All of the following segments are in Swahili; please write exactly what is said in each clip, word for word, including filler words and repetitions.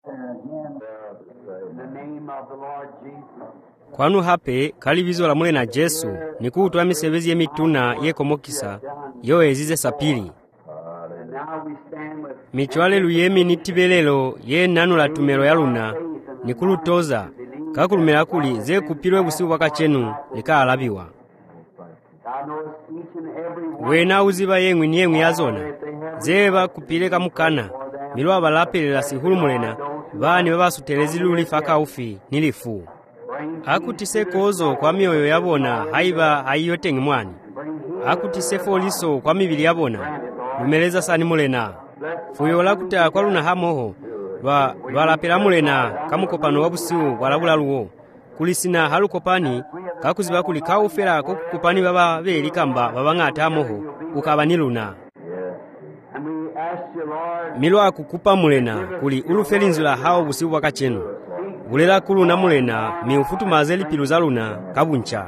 Kwanu hape kalivizo la mule na Jesu nikutwa misebezi yemituna yekomokisa yoezize sapili michwale luyemi nitibelelo ye nanu la tumelo ya luna nikulutoza kakulumela kuli ze kupilwe busiku wakachenu lika alabiwa wena uziba yengwi niyengwi yazona zeba kupile kamukana milwa balapelela sihulumulena bani babasutelezi lulifaka ufi nilifu akutise kozo kwa mioyo yabona haiba haiyotengi mwani akutise foliso kwa mibili yabona lumeleza sani mulena fuyola kuta kwa luna hamoho ba balapela mulena kamukopano wabusiu walabula luwo kulisina halukopani kakuziba kuli kaufera kokupani baba beli kamba babangata amoho ukabani luna milwa kukupa mulena kuli ulufelinzula hao busiu wakachenu ulela kuluna mulena miufutu mazeli piluza luna kabuncha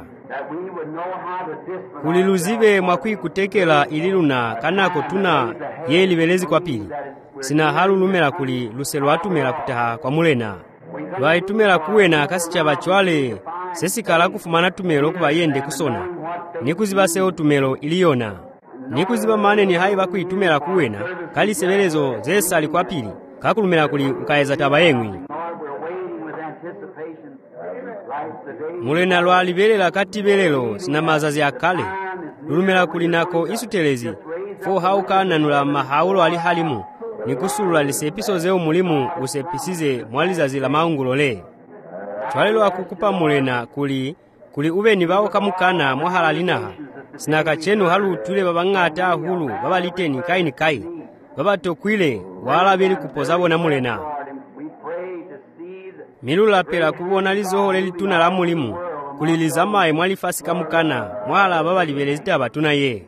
kuli luzibe mwakui kutekela ililuna kanako tuna ye libelezi kwa pili sina halu lumela kuli luselu atumela kutaha kwa mulena lwaitumela kuwena kasicha bachwale sesikala kufumana tumelo kuba yende kusona nikuziba seo tumelo iliyona nikuziba mane ni hai bakuitumela kuwena kali sebelezo zesali kwa pili kakulumela kuli ukaeza taba yengwi mulena lwa libelela katibelelo sina mazazi akale lulumela kulinako isutelezi fo hauka nanula mahaulo ali halimu nikusulula lisepiso zeo mulimu usepisize mwalizazi la maungulole chwalelo akukupa mulena kuli kuli ubeni bao kamukana mwahalalinaha sinaka chenu halu tule babangata hulu babaliteni kaini kai babatokwile wala beli kupozabo na mulena milula pela kubona lizohole lituna la mulimu kulilizama e mwalifasi kamukana mwala baba libelezita batuna ye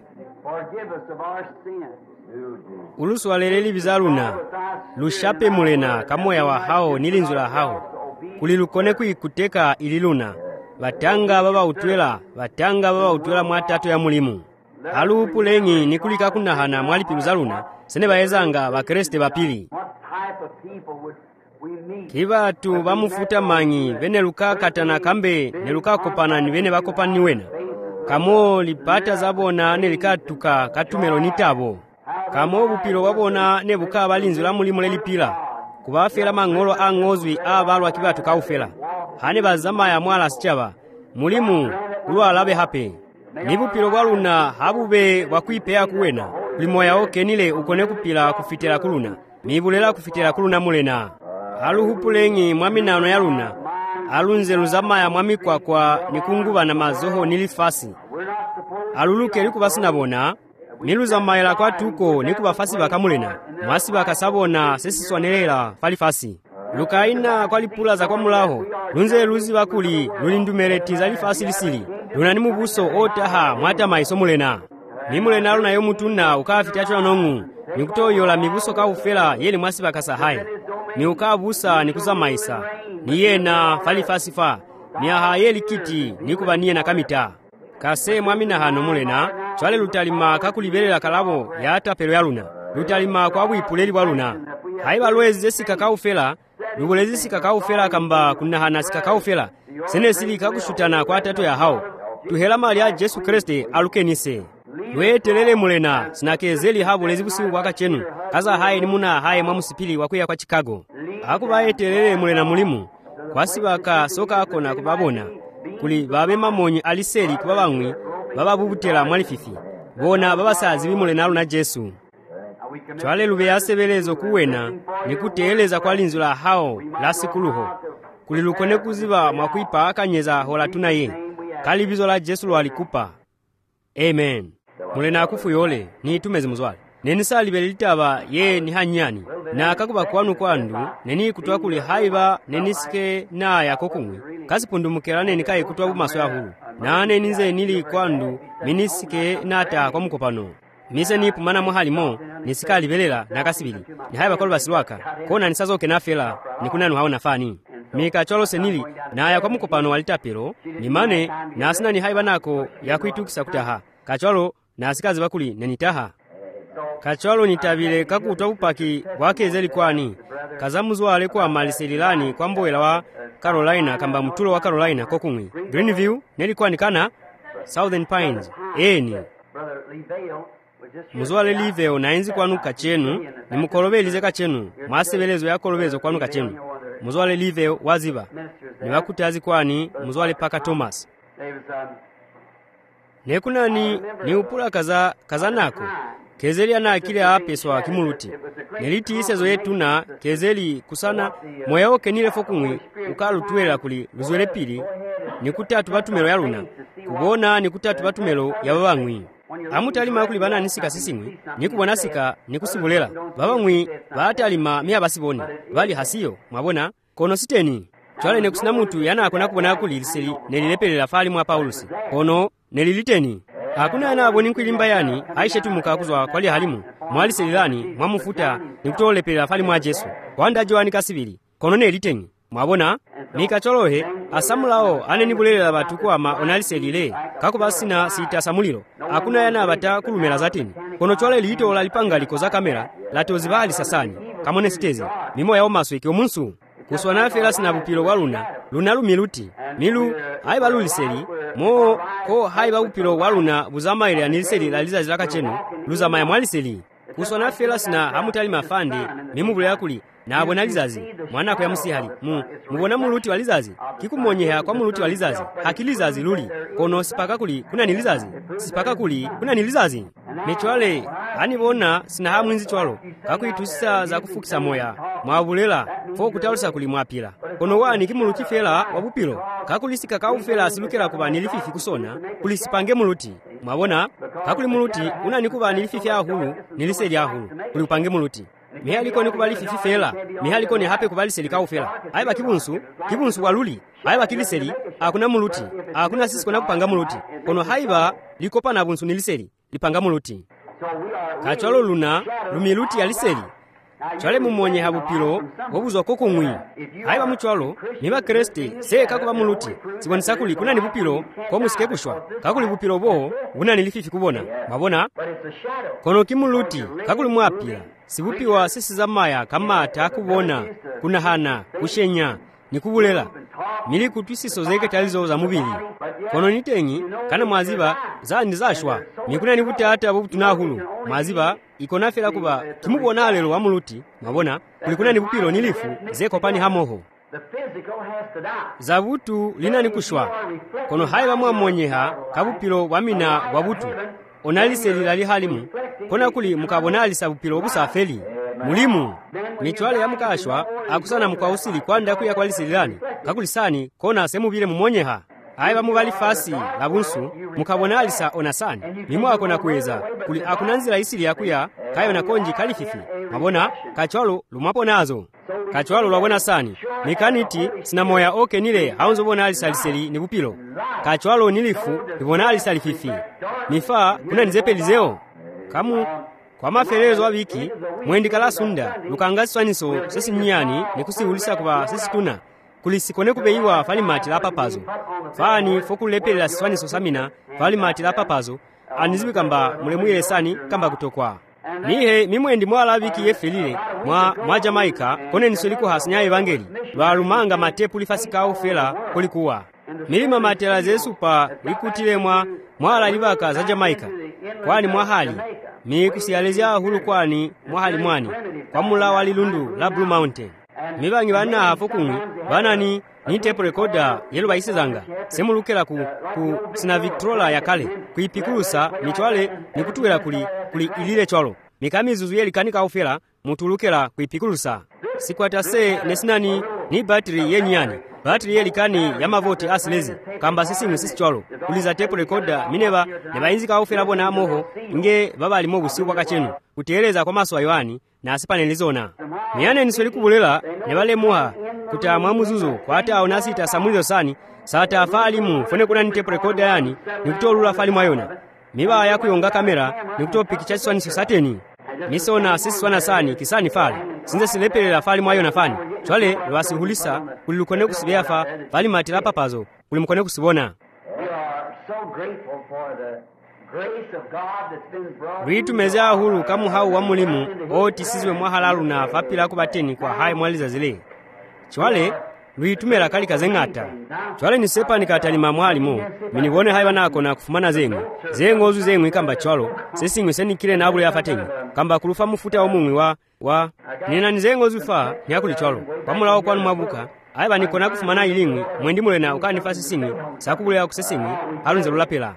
ulusu waleleli bizaluna lushape mulena kamoya wa hao nilinzula hao kulilukone kuikuteka ililuna batanga baba utwela batanga baba utwela mwatatu ya mulimu halu upulengi nikulika kunahana mwali piluzaluna sene baezanga bakreste bapili kibatu bamufuta manyi bene luka katana kambe ne luka kopana ni bene bakopani wena kamo lipata zabona ne likatuka katumelo nitabo kamo bupiro wabona ne buka balinzula mulimu lelipila kubafera mangolo angozwi abalwa kibatu kaufela hane bazama ya mwala sichaba mulimu ulwalabe hape nibupiro bwaluna habube wakuipea kuwena limoya okenile ukone kupila kufitela kuluna mibulela kufitela kuluna mulena aluhupulengi mwaminano ya luna alunze luzama ya mwami kwa kwa nikunguba na mazoho nilifasi aluluke likubasina bona niluzama ila kwa tuko nikubafasi bakamulena mwasi bakasabona sesiswanelela falifasi lukaina kwa lipula za kwa mulaho lunze luzi bakuli lulindumeleti za lifasi lisili luna nimubuso otaha mwata maiso mulena nimulena luna yomutuna ukafitacho nongu nikutoyola mibuso ka ufela yeli mwasi bakasahai ni ukabusa nikuzamaisa niyena falifasifa niaha yeli kiti nikubaniye na kamita kase mwamina hano mulena chwale lutalima kakulibelela kalabo ya tapelo ya luna lutalima kwa bwipuleli bwa luna haiba lwezi zesika kaufela lubulezi sika kaufela kamba kunahana sika kaufela sene sili kakushutana kwa tato ya hao tuhela mali ya Jesu Kriste alukenise lwetelele mulena sinakezeli habu lezi busiku waka chenu kaza hae ni muna hae mwamusipili wakuya kwa Chicago akubayetelele mulena mulimu kwasibaka soka akona kubabona kuli babe mamonyi aliseli kubabangwi bababubutela mwalififi bona babasazi bimulena luna Jesu chwale lube yasebelezo kuwena nikuteleza kwa linzula hao lasikuluho kulilukone kuziba mwakuipa akanyeza hola tunaye kalibizo la Jesu lwalikupa amen mulena akufu yole ni tumezi muzwali neni salibele litaba ye ni hanyani na akakuba kwanu kwandu neni kutwa kuli haiba neni sike na yakokungwe kasi pundumukela neni kai kutwa bumaso ya hulu na neni nze nili kwandu minisike nata kwa mkopano mise ni pumana mwahalimo nisika libelela na kasibili ni haiba kwa basilwaka kona nisazo kenafela nikunanu hao nafani mika cholo senili na ya kwa mkopano walitapelo ni mane na asina ni haiba nako ya kuitukisa kutaha kacholo na asikazi bakuli nenitaha kachwalo nitabile kakutwa upaki wake zeli kwani kazamuzwale kwa maliselilani kwa mbwela wa Carolina kamba mtulo wa Carolina kokungwi Greenview nelikuwa nikana Southern Pines eni muzwale liveo naenzi kwanu kachenu ni mukolobelize kachenu mwasebelezo ya kolobezo kwanu kachenu muzwale liveo waziba ni wakutazi kwani muzwale paka Thomas nekunani ni upula kaza kazanako kezeli ana akile apeswa kimuluti neliti isezo yetu na kezeli kusana moyo kenile fokungwi ukalutwela kuli luzwele pili nikutatu batumelo ya luna kubona nikutatu batumelo ya babangwi amutalima kuli bana nisika sisingwi nikubona sika nikusibulela babangwi batalima miya basiboni bali hasiyo mwabona kono siteni twale nekusina mutu yana akona kubona kuli liseli nelilepelela fali mwa Paulusi kono neliliteni hakuna yana aboni nkwilimba yani aishe tumuka kuzwa kwali halimu mwali selilani mwamufuta nikutolepela fali mwa Yesu wanda Joani kasibili kono neliteni mwabona nikacholohe asamulao anenibulelela batu kwa ma onaliselile kakubasina sita samulilo hakuna yana abata kulumela zatini kono chole lito la lipanga likoza kamera latozibali sasani kamone sitezi mimo yao maswe kiomunsu kuswana felasi na bupilo waluna luna lumiluti milu haiba luliseli mo ko haiba bupilo waluna buzama ile aniliseli laliza zilaka chenu luzama ya mwaliseli kuswana felasi na hamutali mafandi mimubule yakuli na abonalizazi mwana kwa musihali mu mubona muluti walizazi kikumonyeha kwa muluti walizazi hakilizazi luli kono sipaka kuli kuna nilizazi sipaka kuli kuna nilizazi mechwale anibona sina hamwinzi chwalo kakuitusisa za kufukisa moya mwabulela fo kutalusa kuli mwapila kono wani kimuluti fela wabupilo kakulisika kaufela asilukela kuba nilififi kusona kulisipange muluti mwabona kakuli muluti una nikuba nilififi ahulu niliseli ahulu kuli upange muluti mihaliko ni kubali fifi fela mihaliko ni hape kubali selika ufela aiba kibunsu kibunsu waluli aiba kiliseli akuna muluti akuna sisi kona kupanga muluti kono haiba likopa na bunsu niliseli lipanga muluti kachwalo luna lumiluti ya liseli chwale mumonye habupilo wabuzwa koko ngwi haiba muchwalo niba kreste se kakuba muluti sibonisa kuli kuna nibupilo kwa musike kushwa kakuli bupilo bo una nilififi kubona mabona kono kimuluti kakuli mwapila sibupiwa sisi zamaya kama takubona kuna hana kushenya nikubulela mili kutwisiso zeke talizo za mubili kono nitengi kana mwaziba za nizashwa mikuna nikuta hata butunahulu mwaziba ikona fela kuba kimubona lelo wa muluti mabona kulikuna nibupilo nilifu zeko pani hamoho zabutu lina nikushwa kono haiba mwamonyeha kabupilo wamina wabutu onaliseli lali halimu kona kuli mukabonali sabupilo obusafeli mulimu michwale ya mukashwa akusana mukwausili kwanda kuya kwaliselilani kakulisani kona semubile mumonyeha aiba mubali fasi labunsu mukabonali sa onasani mimo akona kuweza kuli akunanzila isili yakuya kayo na konji kalififi mabona kachwalo lumapo nazo kachwalo lwabona sani mikaniti sina moya oke nile haunzo bona alisaliseli ni bupilo kachwalo nilifu ibona alisalififi mifa kuna nizepelizeo kamu kwa mafelezo wabiki mwendikala sunda lukangasi swaniso sisi nyani nikusiulisa kuba sisi tuna kulisikone kubeiwa falimati la papazo fani fokulepela swaniso samina falimati la papazo anizibi kamba mulemwile sani kamba kutokwa nihe mimwendi mwala biki yefelile mwa mwa Jamaica kone nisoliko hasinya evangeli lwa lumanga matepu lifasika ufela kulikuwa milima matela zesu pa likutile mwa mwala libaka za Jamaica kwani mwahali mi kusialezia hulu kwani mwahali mwani kwa mula walilundu la Blue Mountain mibangi bana hafokungu banani ni tape recorder yelo baisezanga semulukela ku, ku sina Victrola ya kale kuipikurusa michwale nikutuwela kuli kuli ilile chwalo mikamizuzu yeli kanika ufela mutulukela kuipikurusa sikwata se nesinani ni battery yenyani battery yeli kani ya mavoti asilezi kamba sisi ngisi chwalo kuliza tape recorder mineba ne bayinzika ufela bona moho nge baba alimo busiku kachenu kuteleza kwa maso ayani na asipanelizona miyane nisoli kubulela ne bale muha kutamwa muzuzu kwata onasita samulio sani sata afalimu fone kuna tape recorder yani nikutolula falimu ayona miba yakuyonga kamera nikutopikicha swani sosateni misona sisi swana sani kisani fali sinze silepelela fali mwayo na fani chwale lwasihulisa kulilukone kusibeafa fali matila papazo kulimukone kusibona. We are so grateful for the lwitumeza hulu kamu hau wa mulimu otisizwe mwahalalu na vapila kubateni kwa hai mwaliza zile chwale lwitumela kali kazeng'ata chwale ni sepani katalima mwalimu minibone hai banako na kufumana zengu zengu ozu zengu ikamba chwalo sesingwe senikile na abule afateni kamba kulufa mufuta omumwi wa wa nina nizengu ozu fa nyakuli chwalo pamulawo kwanu mwabuka hai banikona kufumana ilingwi mwendi mulena ukanifa sesingwe sakubulea kusesingwe halunze lulapela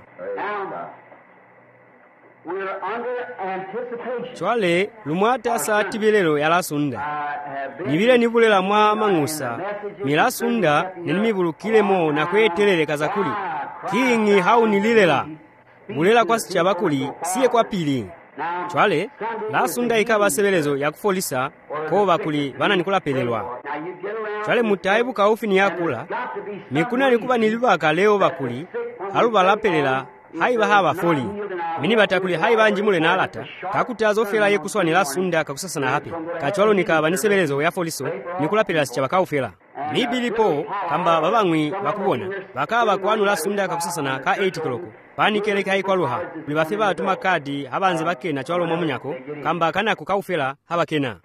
chwale lumwata sa tibilelo ya lasunda nibile nibulela mwa mang'usa milasunda nenimibulukilemo na kwetelele kazakuli kingi hau nililela bulela kwa sicha bakuli siye kwa pili chwale lasunda ikaba sebelezo ya kufolisa ko bakuli bana nikulapelelwa chwale mutaibu kaufi ni yakula mikuna nikuba nilibaka leo bakuli haluba lapelela haiba haba foli mini batakuli haiba njimule na alata kakutazo fela ye kuswani lasunda kakusasa na hapi kachwalo nikaba nisebelezo ya foliso nikulapelela sicha bakaufela nibilipo kamba babangwi bakubona bakaba kwanu lasunda kakusasa na ka eight kiloko panikeleka haikwaluha libafe batuma kadi habanze bakena chwalo mwamunyako kamba kana kukaufela habakena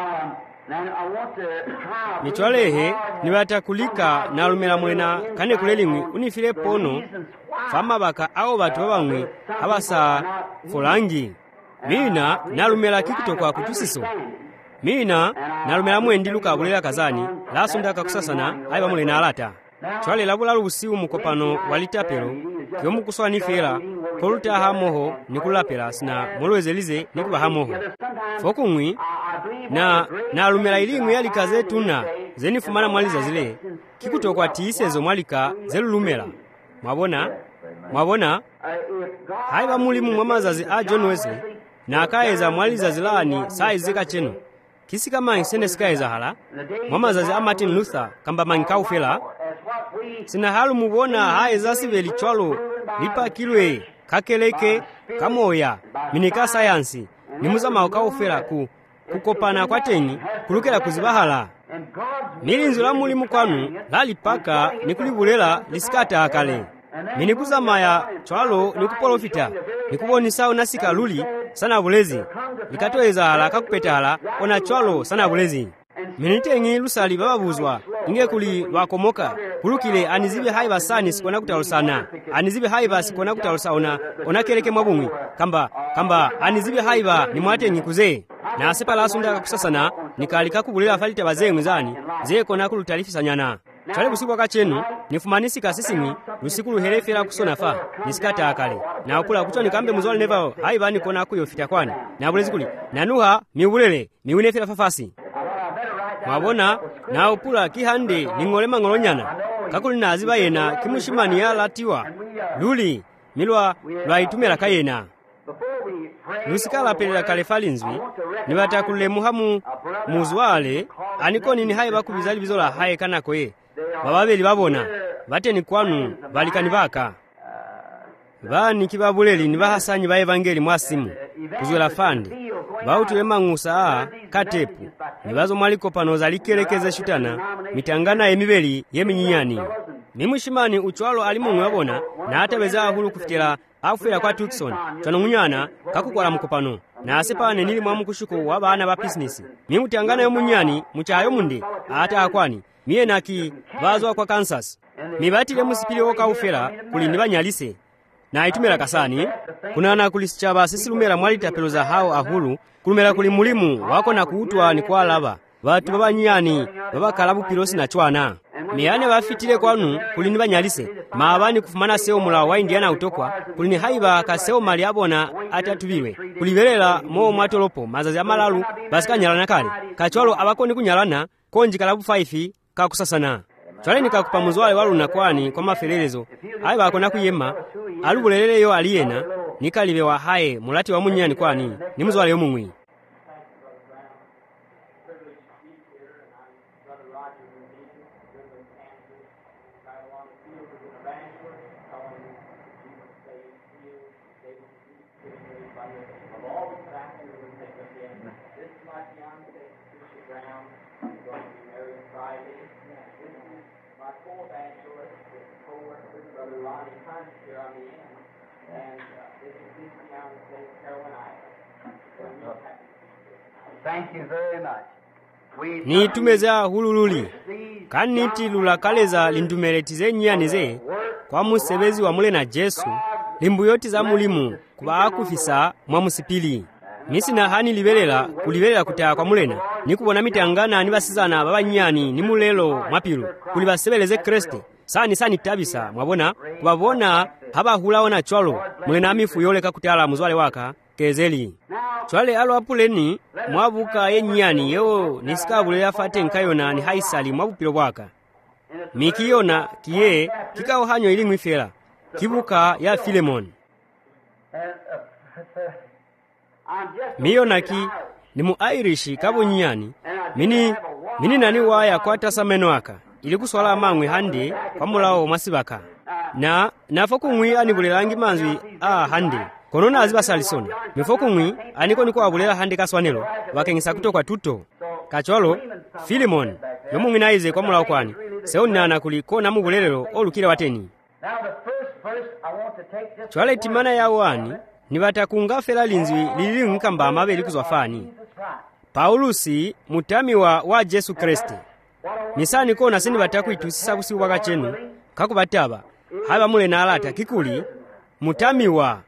michwalehe nibatakulika na lumela mwena kane kulelingwi unifile pono fama baka ao batu babangwi abasa folangi mina nalumela kikutokwa kutusiso mina nalumela mwendi luka bulela kazani lasunda kakusasana aiba mulena alata chwale labula lusiu mukopano walitapelo kiomu kuswani fela koluta hamoho nikulapela sina molwezelize nikuba hamoho fokungwi na nalumela ilimwi yalika zetuna zenifumana mwaliza zile kikutokwa tiisezo mwalika zelulumela mwabona mwabona haiba mulimu mwamazazi a John Wesley na akaeza mwaliza zilani saizika cheno kisika mangi sene sikaeza hala mwamazazi a Martin Luther kamba mangi kaufela sina halu mubona haeza siveli chwalo lipa kilwe kakeleke kamoya minika sayansi nimuza kaufela ku kukopana kwa tenyi kulukela kuzibahala milinzo la mulimu kwanu lalipaka nikulibulela lisikata akale minikuza maya chwalo nikupolofita nikubonisa unasika luli sana bulezi likatoeza hala kakupeta hala ona chwalo sana bulezi minitengi lusali bababuzwa inge kuli lwakomoka kulukile anizibe haiba sani sikona kutalusana anizibe haiba sikona kutalusana ona keleke mwabumwi kamba kamba anizibe haiba ni mwatengi kuze na asepa lasunda kusasana nikalika kubulela falita bazengwi zani zeko na kulutalifisa nyana chale busiku kachenu nifumanisi kasisimi lusiku luherefera kusona fa nisikata akale na okula kuchoni kambe muzwali neva haiba ni kona kuyofita kwani na bulezi kuli nanuha miulele miwinefera fafasi mwabona na opula kihande ningole mangolonyana kakuli naziba yena kimushimani ya latiwa luli milwa lwaitumela kayena lusikala pelela kale falinzwi nibatakule muhamu muzwale anikoni ni haiba kubizali bizola haye kanako ye bababeli babona bateni kwanu balikani baka bani kibabuleli ni bahasanyi ba evangeli mwasimu kuzwela fande bautule mang'usa katepu nibazo mwaliko panoza likelekeze shutana mitangana emibeli yeminyinyani nimushimani uchwalo alimu wabona na hata weza hulu kufitela afela kwa Tucson twanumunyana kakukola mukopano na asepane nili mwamu kushuko wabana ba business mimutangana yomunyani muchayo munde ata akwani miye naki bazwa kwa Kansas mibatile musipili woka ufela kuli nibanyalise na itumela kasani kunana kulisichaba sisi lumela mwalita peloza hao ahulu kulumela kuli mulimu wako na kuutwa ni kwa laba watu babanyani babakalabu pilosi na chwana miyane bafitile kwanu kuli nibanyalise maabani kufumana seo mula wa Indiana utokwa kuli ni haiba kaseo mali abona atatubiwe kulibelela mo mwatolopo mazazi amalalu basika nyalana kale kachwalo abakoni kunyalana konji kalabu five kakusasana chwale nikakupa muzwale waluna kwani kwa mafelelezo haiba akona kuyema alubuleleyo aliyena nikalibewa haye mulati wa munyani kwani ni muzwale yo mumwi Thank you very much. We nitumeza hulululi kaniti lulakaleza lindumeletize nyanize kwa musebezi wa mule na Jesu limbuyoti za mulimu kuba akufisa mwa musipili misina hani liberela kuliberela kutaya kwa mulena nikubona mitangana ni basizana babanyani ni mulelo mwapilu kuli basebeleze Kristo sani sani tabisa mwabona kubabona habahulawo na chwalo mulena amifu yoleka kutala muzwale waka kezeli chwale alo apuleni mwabuka yenyani yo nisikabule yafate nkayona ni haisali mwabupilo bwaka mikiyona kiye kikao hanyo ili mwifela kibuka ya Filemon miyonaki ni mu Irish kabonyani mini mini nani waya kwata sameno aka ili kuswala amangwe hande kwa mulao masibaka na nafoku ngwi anibulelangi manzwi a hande konona aziba salisona mifoku ngwi aniko niko abulela hande kaswanelo wakengisa kutoka tuto kacholo Filemon yomu ngwinaize kwa mulao kwani seonana kulikona mubulelelo olukile wateni chwale timana ya wani ni batakungafela linzwi lili nkamba amabeli kuzwafani Paulusi mutamiwa wa Jesu Kristo misani kona sini batakuitusisa busi bwaka chenu kakubataba haba mule na alata kikuli mutamiwa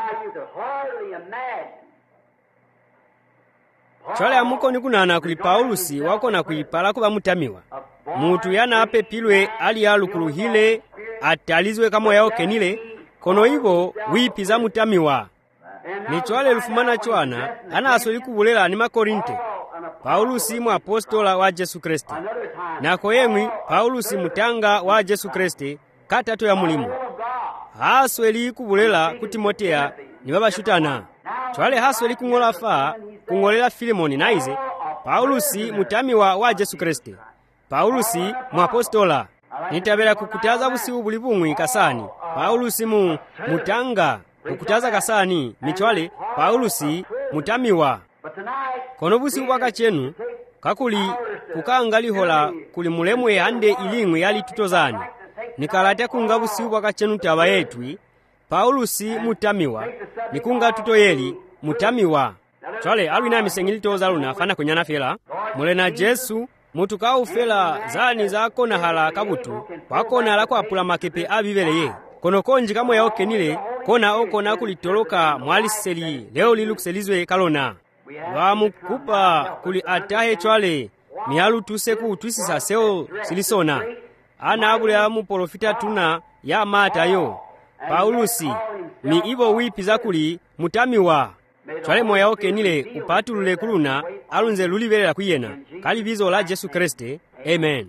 chwale amuko nikunana kuli Paulusi wako na kuipala kuba mutamiwa mutu yana ape pilwe ali alukuluhile atalizwe kama yao kenile kono ibo wipiza mutamiwa ni chwale lufumana chwana ana asoli kubulela ni makorinte Paulusi mu apostola wa Jesu Kristo nako yemwi Paulusi mutanga wa Jesu Kristo katato ya mulimu hasweli kubulela ku Timotea ni baba shutana chwale hasweli kungola fa kungolela Filemoni naize Paulusi mutamiwa wa Jesu Kristo Paulusi mu apostola nitabela kukutaza busibu bulibumwi kasani Paulusi mu mutanga kukutaza kasani michwale Paulusi mutamiwa kono busibu bwaka chenu kakuli kukaangalihola kuli mulemwe hande ilingwe yali tutozani nikalata kunga busibu bwaka chenu taba yetwi Paulusi mutamiwa nikunga tuto yeli mutamiwa chwale alwina misengili toza luna fana kunyana fela mule na Jesu mutu kaufela zani zako na hala kabutu wako na lako apula makepe abibeleye kono konji kamo yao kenile kona oko na kulitoloka mwaliseli leo lilukselizwe kalona wamukupa kuli atahe chwale mialu tuseku twisisa seo silisona ana abule amu polofita tuna ya mata yo Paulusi mi ibo wipi za kuli mutamiwa chwale moya oke nile upatulule kuluna alunze lulibelela kuyena kali bizo la Jesu Kristo amen.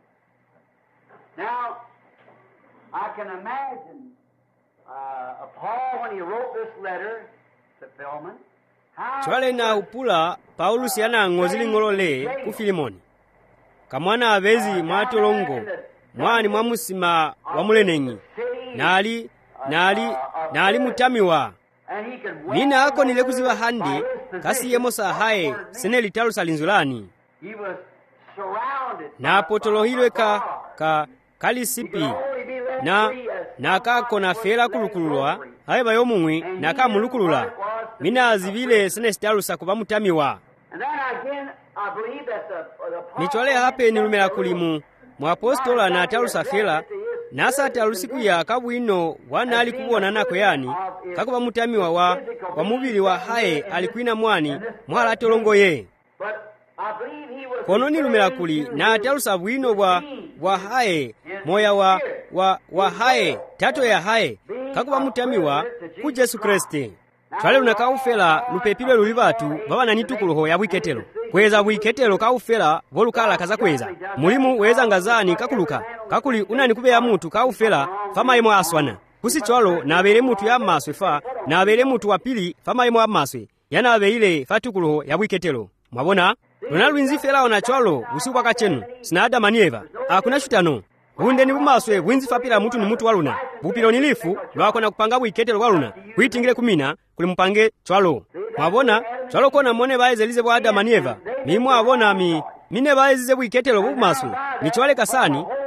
Now I can imagine uh, Paul when he wrote this letter to Philemon chwale na upula Paulusi ana ngozili ngolole ku Filemoni kamwana abezi mwatolongo mwani mwamusima wa mulenenyi nali nali nali mutamiwa nina ako nile kuziba handi kasi yemo sahaye sene litalu salinzulani na potolo hilwe ka ka kalisipi na nakako na fela kulukululwa haye bayo mumwi naka mulukulula mina azibile sene sitalu sakuba mutamiwa nichwale hape nilumela kulimu mwapostola na talu safela nasa talu siku ya kabwino wana alikubona nako yani kakuba mutamiwa wa wa mubili wa haye alikuina mwani mwala tolongo ye kono nilumela kuli na talu sabwino wa wa haye moya wa wa wa haye tato ya haye kakuba mutamiwa ku Jesu Kristo chwale unakaufela lupepilwe lulibatu baba na nitukuluho ya bwiketelo kweza bwiketelo kaufela volukala kaza kweza mulimu weza ngazani kakuluka kakuli unani kube ya mutu kaufela fama imo aswana kusi chwalo na abele mutu ya maswe fa na abele mutu wa pili fama imo amaswe yana abeile fatukuluho ya bwiketelo mwabona lunalwinzi fela ona chwalo usiku kachenu sina Adamu na Eva akuna shutano hunde ni bumaswe bwinzi fapila mutu ni mutu waluna bupilo nilifu lwako na kupanga bwiketelo waluna kuitingile kumina kuli mpange chwalo mwabona chwalo kona mone baezelize bwa Adamu na Eva mimwe abona mi mine baezize bwiketelo bumaswe ni chwale kasani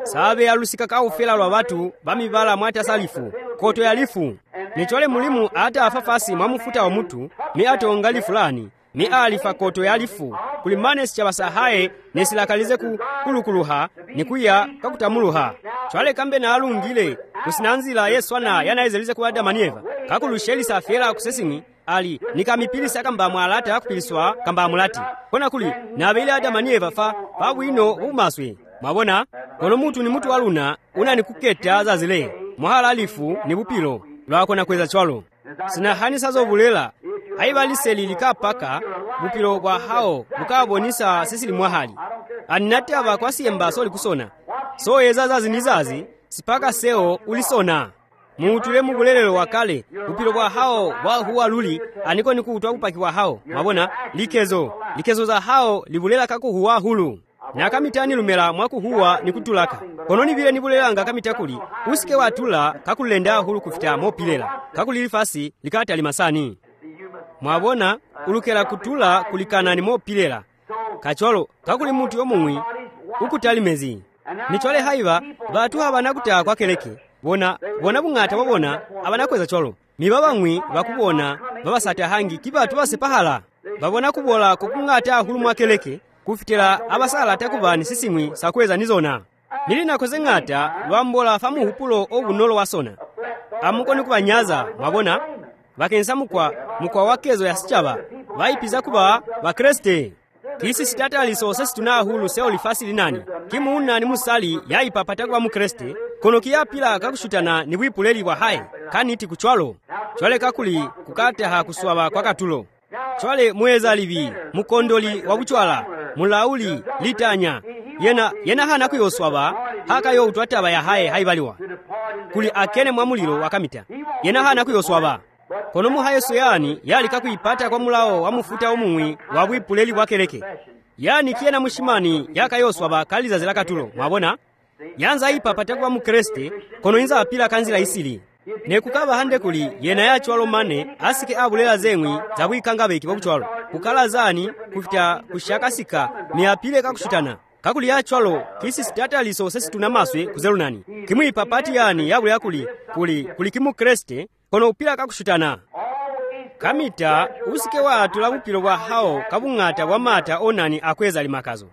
sabe alusika kaufela lwa batu bamibala mwata salifu koto ya lifu nichole mulimu ata afafasi mwamufuta wa mutu mi atongali fulani mi alifa koto ya lifu kulimane sichabasa hae nesilakalize ku kulukuluha nikuya kakutamuluha chwale kambe na alungile kusinanzila Yesu ana yanaezelize kuwada manieva kakulusheli safela kusesimi ali nikamipilisa kamba mwalata kupiliswa kamba mulati kona kuli na abele ada manieva fa fa bwino umaswe mwabona kono mutu ni mutu waluna una nikuketa zazile mwahala alifu ni bupilo lwako na kweza chwalo sina hani sazo bulela haibaliseli likapaka bupilo kwa hao bukabonisa sisi limwahali aninate aba kwa siemba soli kusona so yezaza zinizazi sipaka seo ulisona muutule mubulelelo wakale bupilo kwa hao wa huwa luli aniko nikutwa kupakiwa hao mabona likezo likezo za hao libulela kako huwa hulu na kamitani lumela mwaku huwa nikutulaka kononi vile nibulelanga kamitakuli usike watula kakulenda hulu kufita mopilela kakulilifasi likata limasani mwabona ulukela kutula kulikana ni mopilela kacholo kakuli mutu yomumwi ukutalimezi nichole haiva batu habana kutaa kwa keleke bona bona bungata babona abana kweza cholo mibabamwi bakubona babasata hangi kibatu basepahala babona kubola kokungata hulumwa keleke kufitela abasala takubani sisimwi sakweza nizona nilina kozengata lwambola famu hupulo obunolo wasona amukoni kubanyaza mwabona bakensa mukwa mukwa wakezo ya sichaba baipiza kuba bakreste kisi sitataliso sesi tunahulu seo lifasi linani kimu unani musali yaipapata kwa mukreste kono kiyapila kakushutana ni wipuleli wa hai kaniti kuchwalo chwale kakuli kukata ha kuswaba kwa katulo chwale mweza livi mukondoli wa kuchwala mulauli litanya yena yena hana kuyoswaba haka yo utwataba ya hai haibaliwa kuli akene mwamuliro wakamita yena hana kuyoswaba kono muhayeso yani yali kakuipata kwa mulao wa mufuta omumwi wa bwipuleli wakeleke yani kiena mushimani yakayoswaba kaliza zila katulo mwabona yanza ipapata kwa mukreste kono inza apila kanzila isili nekukaba hande kuli yena ya chwalo mane asike abulela zemwi za bwikangabe iki bakuchwalo kukala zani kufita kushakasika ni apile kakushutana kakuli ya chwalo kisi sitata liso sesi tunamaswe kuzelunani kimwi papati yani yabu ya kuli kuli kuli kimu kreste kono upila kakushutana kamita usike watu la bupilo wa hao kabungata wa mata onani akweza limakazo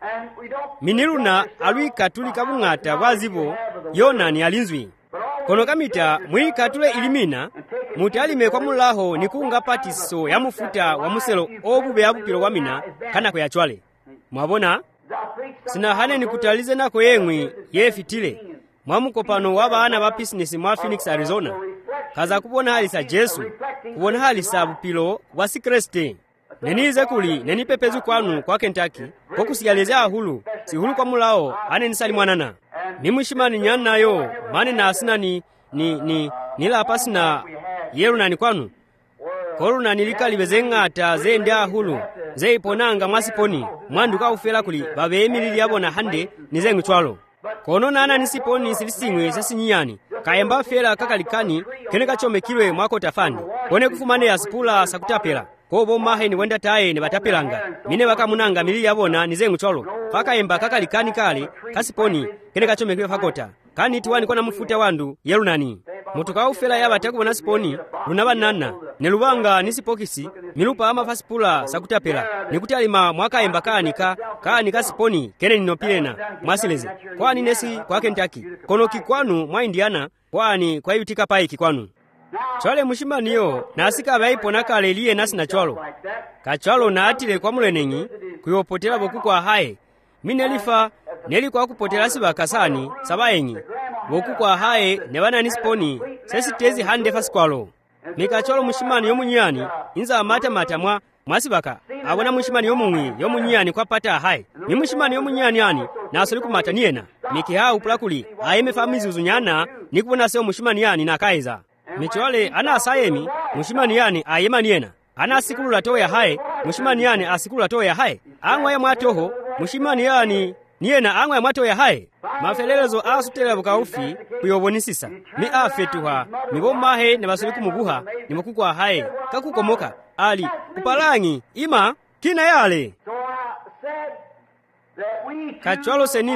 miniluna alwika tuli kabungata wazibo yonani alinzwi kono kamita mwika tule ilimina mutalime kwa mulaho nikunga patiso ya mufuta wa muselo obube ya bupilo wa mina kana kwa chwale mwabona sina hane nikutalize nako yengwi yefitile mwamukopano wabana ba business mwa Phoenix Arizona kaza kubona hali sa Jesu kubona hali sa bupilo wa sikreste nenize kuli neni pepezu kwanu kwa Kentucky kokusiyalezea hulu si hulu kwa mulao ane nisali mwanana ni mwishimani nyana yo mane na asina ni ni ni nila pasina yeru nani kwanu koru na nilika libezenga ata zenda hulu zei ponanga masiponi mwandu ka ufela kuli babe emilili yabona hande nizengu chwalo kono nana nisiponi silisingwe sesinyani kayemba fela kakalikani kene kachomekilwe mwako tafani kone kufumane ya sipula sakutapela kobo mahe ni wenda tae ni batapelanga mine bakamunanga milili yabona nizengu chwalo pakayemba kakalikani kale kasiponi kene kachomekilwe fakota kani tiwani kona mufuta wandu yelunani mutuka ufela yaba takubona siponi lunaba nana nelubanga nisipokisi milupa ama fasipula sakutapela nikutalima mwaka emba kanika kanika siponi kene ninopilena mwasileze kwani nesi kwa Kentucky kono kikwanu mwa Indiana kwani kwa yutika pai kikwanu chwale mushimaniyo nasika baipona kale liye nasi na chwalo kachwalo na atile kwa mulenengi kuyopotela boku kwa hae minelifa neli kwa kupotela siba kasani sabayengi boku kwa hae nebana nisponi sesi tezi hande faskwalo mikacholo mushimani yomunyani inza amata matamwa mwasibaka abona mushimani yomumwi yomunyani kwa pata hae ni mushimani yomunyani yani nasoli kumata niena mikiha upulakuli ayeme famizi uzunyana nikubona seo mushimani yani nakaiza michwale ana asayemi mushimani yani ayema niena ana asikulu toya hae mushimani yani asikulu toya hae angwa ya mwatoho mushimani yani niena angwa ya mwato ya hae mafelelezo asutela bukaufi kuyobonisisa mi afetuha mibomahe ne basuli kumuguha ni mukukwa hae kakukomoka ali kupalangi ima kina yale kachwalo senili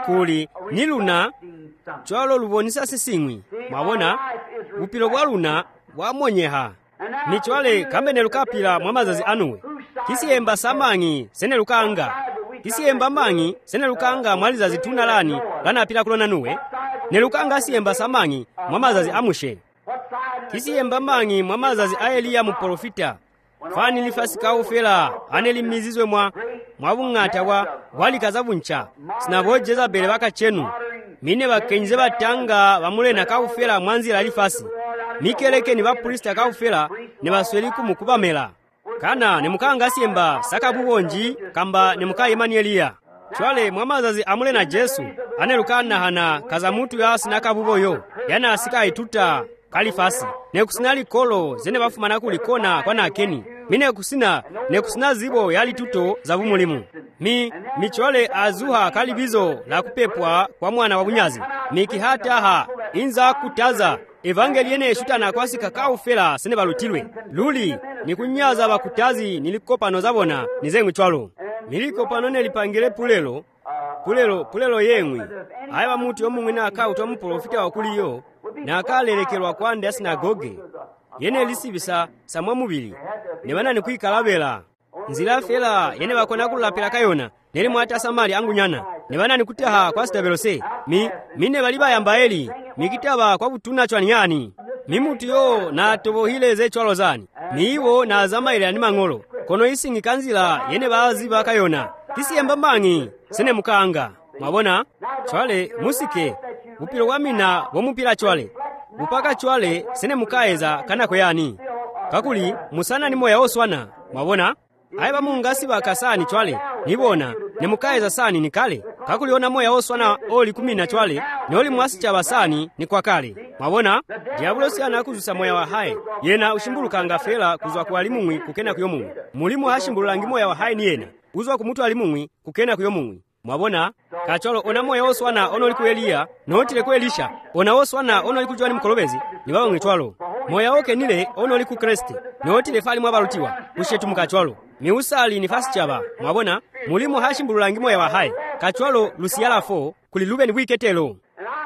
kuli ni luna chwalo lubonisa sisingwi mwabona upilo bwa luna bwamonyeha ni chwale kambe nelukapila mwa mazazi anuwe kisiyemba samangi sene lukanga kisiyemba mangi sene lukanga mwalizazi tuna lani lanapila kulona nuwe nelukanga siyemba samangi mwa mazazi amushe kisiyemba mangi mwa mazazi a Eliya muprofita fani lifasika ufela anelimizizwe mwa mwabungata wa walikaza buncha sinabo Jezabeli bakachenu mine bakenyize batanga bamulena kaufela mwanzira lifasi mikeleke ni baprista kaufela ne basweliku mukubamela kana ne mukanga siyemba sakabubonji kamba ne mukayimani Eliya chwale mwamazazi amulena Jesu anelukana hana kaza mutu ya sinakabuboyo yana asika ituta kalifasi ne kusinali kolo zene bafumana kulikona kwa nakeni mine kusina ne kusina zibo yali tuto za bumulimu mi michwale azuha kalibizo la kupepwa kwa mwana wa bunyazi mikihata ha inza kutaza evangeli yene eshuta na kwasi kakao fela sene balutilwe luli ni kunyaza bakutazi nilikopano zabona nizengwe chwalo nilikopano nelipangile pulelo pulelo pulelo yengwi aiba mutu yomumwe na akauta muprofita wakuliyo na akalelekelwa kwande asinagoge yene lisibisa samwa mubili ne bana ni kwikalabela nzila fela yene bakona kulapela kayona neli mwata samali angunyana ne bana ni kutaha kwa stabelose mi mine bali bayambaeli mikitaba kwa butuna chwani yani mimutu yo na tobohile chwalo zani miiwo na zamaile ani mangolo kono isingi kanzila yene bazi bakayona kisiyemba mangi sene mukanga mwabona chwale musike upilo wamina womupila chwale upaka chwale sene mukaeza kana koyani kakuli musana ni moya oswana mwabona aiba mungasi bakasani chwale nibona ne mukaeza sani nikale kakuli ona moya oswana oli kumina chwale ne oli mwasi cha basani ni kwa kale mwabona diablo si anakuzusa moya wa hai yena ushimbulukanga fela kuzwa kwa alimumwi kukena kuyomumwi mulimu hashimbululangi moya wa hai ni yena uzwa kumutu alimumwi kukena kuyomumwi mwabona kacholo ona moya oswana ono liku Eliya notile ku Elisha ona oswana ono liku Joani mkolobezi ni baba mwitwalo moya oke nile ono liku Kristi notile fali mwabalutiwa ushetu mukacholo miusali ni fasi chaba mwabona mulimu hashimbululangi moya wa hai kacholo Lusiala fo kulilube ni wiketelo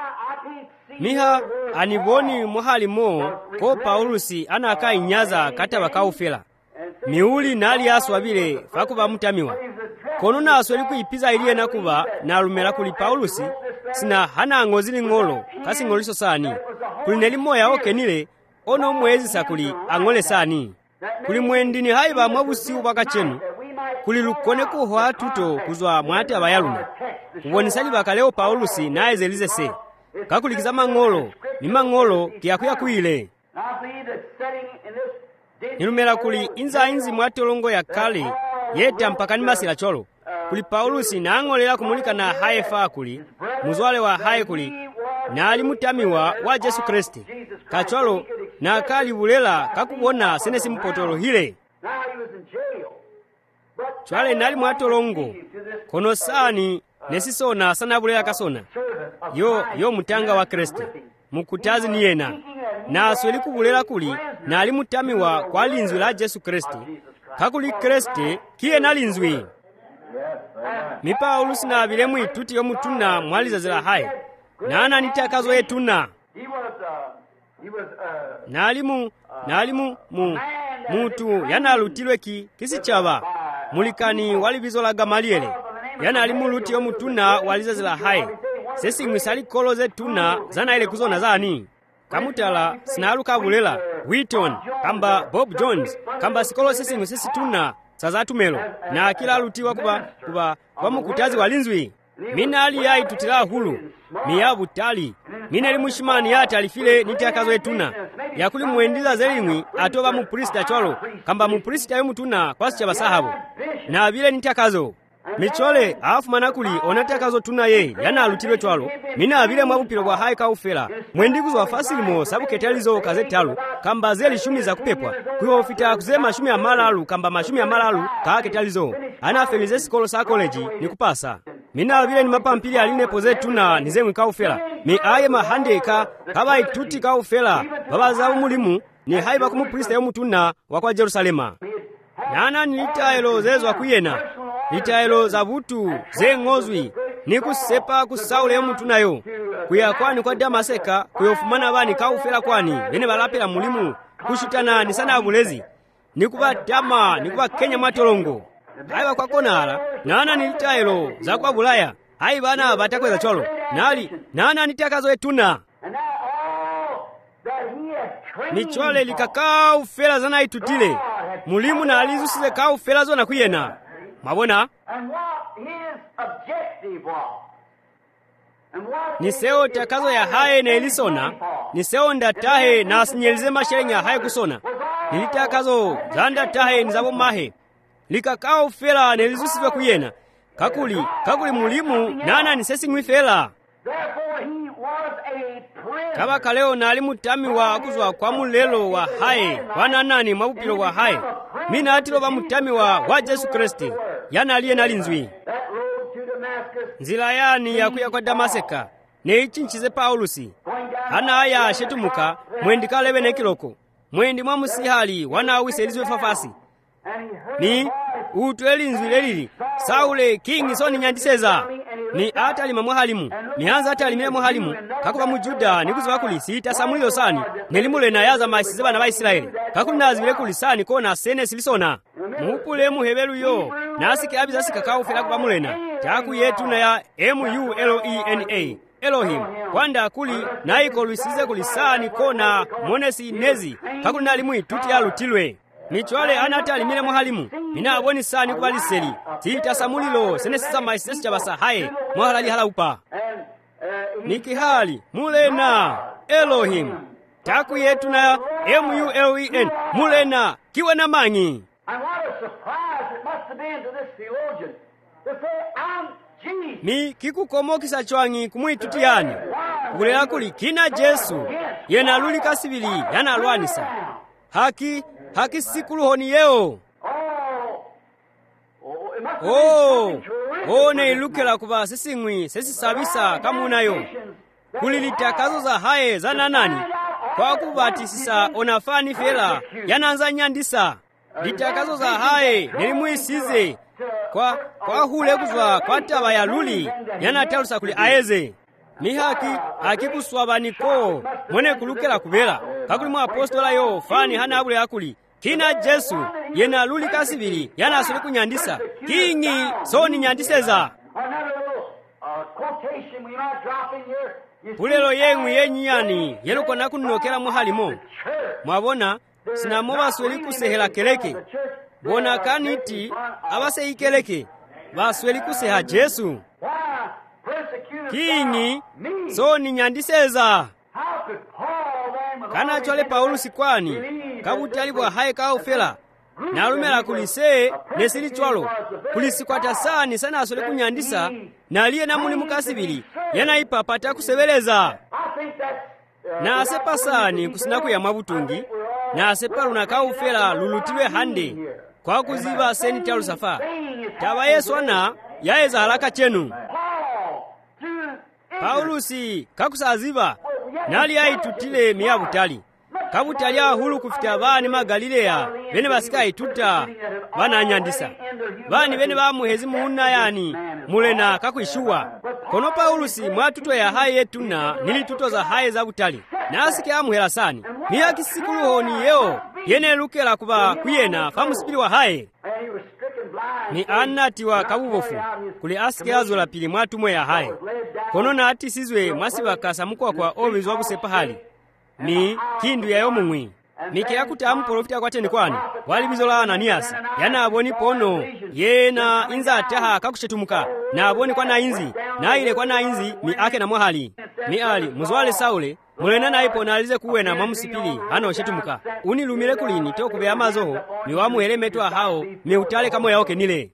miha aniboni mohali mo ko Paulusi ana akainyaza kata bakaufela miuli nali aswabile fakuba mutamiwa kono naso likuipiza iliye nakuba na lumela kuli Paulusi sina hana ngozili ngolo kasi ngoliso sani kuli neli moya oke nile ono mwezi sakuli angole sani kuli mwendini haiba mwabusi ubakachenu kuli lukone kuhwa tuto kuzwa mwate abayaluna kubonisali bakaleo Paulusi na ezelize se kakulikiza mangolo ni mangolo kiyakuya kuile nilumela kuli inza inzi mwatolongo ya kale yeta mpaka ni masila cholo kuli Paulusi na angolera kumulika na hae faa kuli muzwale wa hae kuli na alimutamiwa wa Jesu Kristi kacholo na akali bulela kakubona senesi mpotolo hile chwale nali mwatolongo kono sani nesisona sana bulela kasona yo yo mutanga wa Kristi mukutazi ni yena na asweli kubulela kuli na alimutamiwa kwa linzwi la Jesu Kristi kakuli Kristi kiye nalinzwi mi Paulusi na abilemu ituti yomutuna mwaliza zila hai na ananitakazo etuna na alimu na alimu mu mutu yana lutilwe ki kisi chaba mulikani walibizo la Gamaliele yana alimu luti yomutuna waliza zila hai sesi mwisali kolo ze tuna zana ile kuzona zani kamutala sinaluka bulela Wheaton kamba Bob Jones kamba sikolo sesi mwisesi tuna sazatu melo na kila lutiwa kuba kuba kwa mukutazi walinzwi mina ali yai tutila hulu miyabu tali mina limushimani yata alifile nitakazo etuna yakuli muendiza zelimwi atoba muprista cholo kamba muprista yomutuna kwasi cha basahabo na vile nitakazo michole afu manakuli onatakazo tuna ye yana alutiwe chwalo mina vile mwabupilo kwa hai kaufela mwendigu wa fasilimo sabu ketalizo kazetalu kamba zeli shumi za kupepwa kuyo ofita kuzema shumi ya malalu kamba mashumi ya malalu kaa ketalizo ana felize sikolo sa college ni kupasa mina vile ni mapampili aline poze tuna nizemwi kaufela mi aye mahandeka kaba ituti kaufela baba za umulimu ni haiba kumuprista yomutuna wakwa Jerusalema nana nilitaelo zezwa kuyena nitaelo za butu ze ngozwi nikusepa kusaule yomutu nayo kuya kwani kwa Damaseka kuyofumana bani kaufera kwani bene balapela mulimu kushitana nisana abulezi nikubatama nikubakenya matolongo aiba kwa konala nana nilitaelo za kwa Bulaya ai bana batakweza cholo nali nana nitakazo etuna michwale likakaa ufela zana itutile mulimu na alizusize kaa ufela zona kuyena mabona niseo takazo ya hae na ilisona niseo ndatahe na asinyelize masherenya hae kusona nilitakazo zanda tahe nizabo mahe likakaa ufela na ilizusize kuyena kakuli kakuli mulimu nana nisesi ngwifela kabaka leo nali mutami wa akuzwa kwa mulelo wa hae wananani mwabupilo wa hae mina atilo ba mutami wa wa Yesu Kristi yana aliye nalinzwi nzila yani ya kuya kwa Damaseka ne ichinchize Paulusi hana aya shetumuka mwendi kalebe ne kiloko mwendi mwa musihali wana awiselizwe fafasi ni utwelinzwi lelili Saule kingi soni nyandiseza ni atali mamwahalimu ni hanza atali mile mwahalimu kakuba mujuda nikuziwa kulisita Samuelio sani nelimule na yaza maisizeba na ba Israeli kakuli nazibile kulisani kona sene silisona muupule muhebelu yo nasike abiza kakao fela kuba mulena taku yetu na ya M U L E N A Elohim kwanda kuli na iko luisize kulisani kona monesi nezi kakuli nalimui tuti ya lutilwe michwale anatali mile mwahalimu mina aboni sani kubaliseli tita Samulilo senesisa maisisi chabasa hae mwahalali halaupa nikihali mulena Elohim taku yetu na M U L E N mulena kiwe na manyi. Mi kikukomokisa chwangi kumwitutiyani kukulela kuli kina Jesu yena luli kasibili yana alwanisa haki haki sikuluhoni yeo oh oh ne ilukela kuba sisingwi sisi sabisa kamunayo kulilitakazo za hae za nanani kwa kubatisisa onafani fela yananza nyandisa litakazo za hae nelimuisize kwa kwa hule kuzwa kwa taba ya luli yana talusa kuli aeze ni haki akikuswabaniko mwene kulukela kubela kakuli mwa apostola yo fani hana abule akuli kina Jesu yena luli kasibili yana asuli kunyandisa kingi soni nyandiseza pulelo yengu yenyani yeluko nakunokela muhalimo mwabona sinamoba sweli kusehela keleke bona kaniti abase ikeleke basweli kuseha Jesu kingi soni nyandiseza kana chole Paulo sikwani kabutali bwa hae kaufela nalumela kulise nesili chwalo kulisikwata sani sana asole kunyandisa naliye namuni mukasibili yana ipapata kusebeleza na asepa sani kusinaku ya mabutungi na asepa luna kaufela lulutiwe hande kwa kuziba seni talu safa taba Yesu ana yaeza haraka chenu Paulusi kakusaziba nali aitutile miyabutali kabutali ahulu kufita bani magalilea bene basika ituta bana anyandisa bani bene bamuhezi muuna yani mulena kakuishuwa kono Paulusi mwatuto ya haye yetuna nilituto za haye za butali nasike amuhela sani niya kisikuluhoni yeo yene lukela kuba kuyena famusipili wa haye ni anati wa kabubofu kuli asike azo la pili mwatumwe ya haye kono na ati sizwe mwasiba kasa mkwa kwa obizwa busepahali ni kindu ya yomumwi mike yakuta amuprofita kwateni kwani wali bizola Ananias yana aboni pono yena inza ataha kakushetumuka na aboni kwa na inzi na ile kwa na inzi ni ake na mwahali ni ali muzwale Saule mulena na ipo nalize kuwena mamusipili hana oshetumuka unilumile kulini to kubya mazoho ni wamu elemetwa hao ni utale kama yaoke nile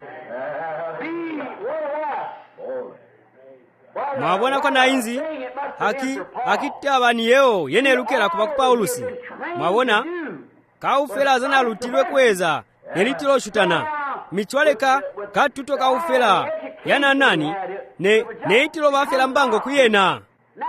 mwabona kwa na inzi haki hakitabani yeo yene lukela kuba ku Paulusi mwabona kaufela zana lutilwe kweza nelitilo shutana michwaleka katuto kaufela yana nani ne neitilo bafela mbango kuyena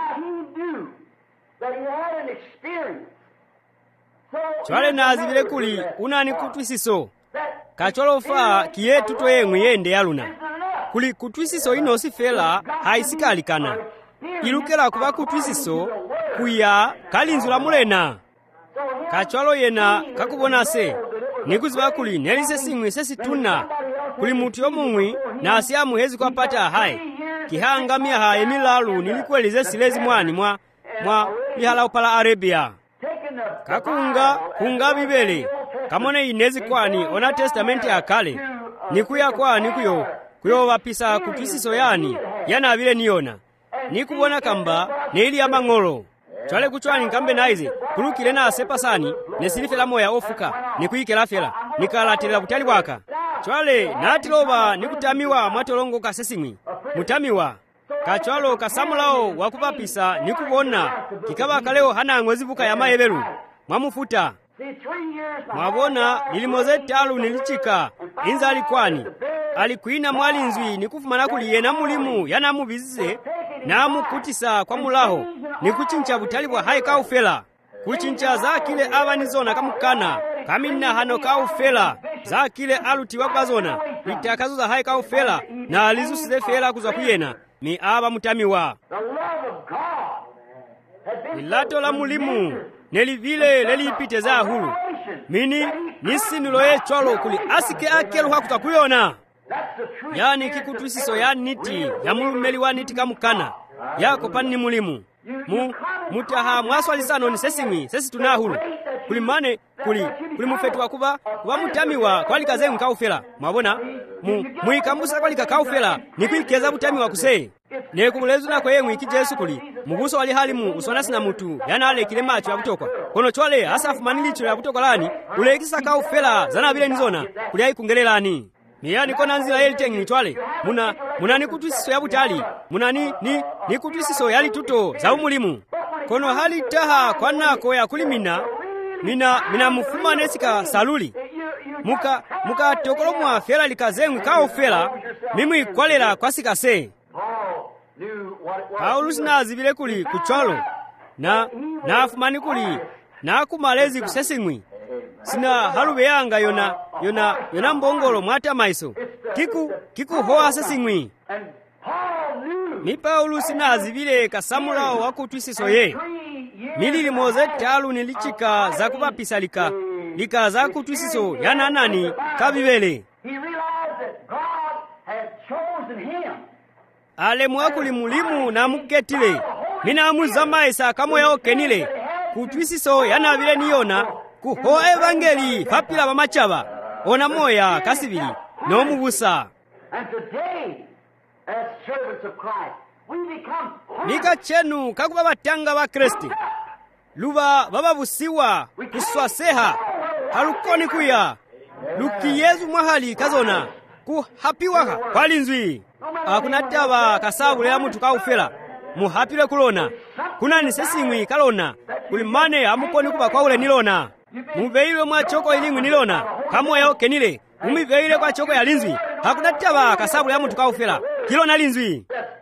chwale nazibile kuli unani kutwisiso kacholofa kiye tuto yengwe yende yaluna kuli kutwisiso ino sifela haisikalikana ilukela kuba kutwisiso kuya kalinzula mulena kachwalo yena kakubona se nikuziba kuli nelise singwi sesituna kuli mutu yomumwi na asiamu hezi kwa pata hai kihangamia haye milalu nilikwelize silezi mwani mwa mwa lihala upala Arabia kakunga kunga bibele kamone inezi kwani ona testamenti akale nikuya kwa nikuyo kuyo wapisa kutwisiso yani yana vile niona nikubona kamba neili ya mangolo chwale kuchwani nkambe naize kulukile na asepa sani nesilifela moya ofuka nikuyikela fela nikalatirela kutali waka chwale natiloba nikutamiwa mwatolongo kasesimwi mutamiwa kachwalo kasamulao wakupapisa nikubona kikaba kaleo hana ngwezivuka ya mayeberu mwamufuta mwabona nilimoze talu nilichika inza alikwani alikuina mwalinzwi nikufumana kuliye na mulimu yana mubizize na mukutisa kwa mulaho nikuchincha butali bwa hai kaufela kuchincha za kile abanizona kamukana kamina hano kaufela za kile aluti wakazona itakazo za hai kaufela na alizusile fela kuza kuyena mi aba mutamiwa ilato la mulimu nelivile lelipite za hulu mini nisinulo ye chwalo kuli asike akelu hakuta kuyona yani kikutwisiso ya niti ya mulumeli wa niti kamukana yako pani mulimu mu mutaha mwaswalisano ni sesimi sesi tunahulu kuli mane kuli kuli mufetu wakuba kuba mutamiwa kwali kaze mkaufela mwabona mu muikambusa kwali kaufela nikwikeza mutamiwa kusei nekubulezu nako yemwe ikijesu kuli mubuso wali halimu usonasi na mutu yana ale kile macho yakutokwa kono chwale asafu manilicho yakutokwa lani ulekisa kaufela zana vile nizona kuli ai kungelelani miyani kona nzila yelitengi chwale muna muna nikutwisiso ya butali muna ni ni nikutwisiso yali tuto za umulimu kono hali taha kwa nako ya kulimina mina mina mufuma nesika saluli muka muka tokolomwa fela likazengwi kaufela mimwi kwalera kwasika se Paulo sinazibile kuli kuchwalo na na afumani kuli na kumalezi kusesingwi sina halube yanga yona yona yona mbongolo mwata maiso kiku kiku hoa sesingwi mi Paulo sinazibile kasamulao wakutwisiso ye milili moze talu nilichika za kupapisa lika lika za kutwisiso yana nani kabibele ale mwakuli mulimu na muketile mina muzama isa kamo yao kenile kutwisiso yana vile niona kuho evangeli papila bamachaba ona moya kasibili no mubusa nika chenu kakuba batanga ba Kristi luba baba busiwa kuswaseha halukoni kuya lukiyezu mwahali kazona kuhapiwa kwalinzwi akuna taba kasabu le amuntu kaufela muhapile kulona kuna nisesingwi kalona kulimane amukoni kuba kwaule nilona muveile mwa choko ilingwi nilona kamo yao kenile umiveile kwa choko ya linzwi hakuna taba kasabu le amuntu kaufela kilona linzwi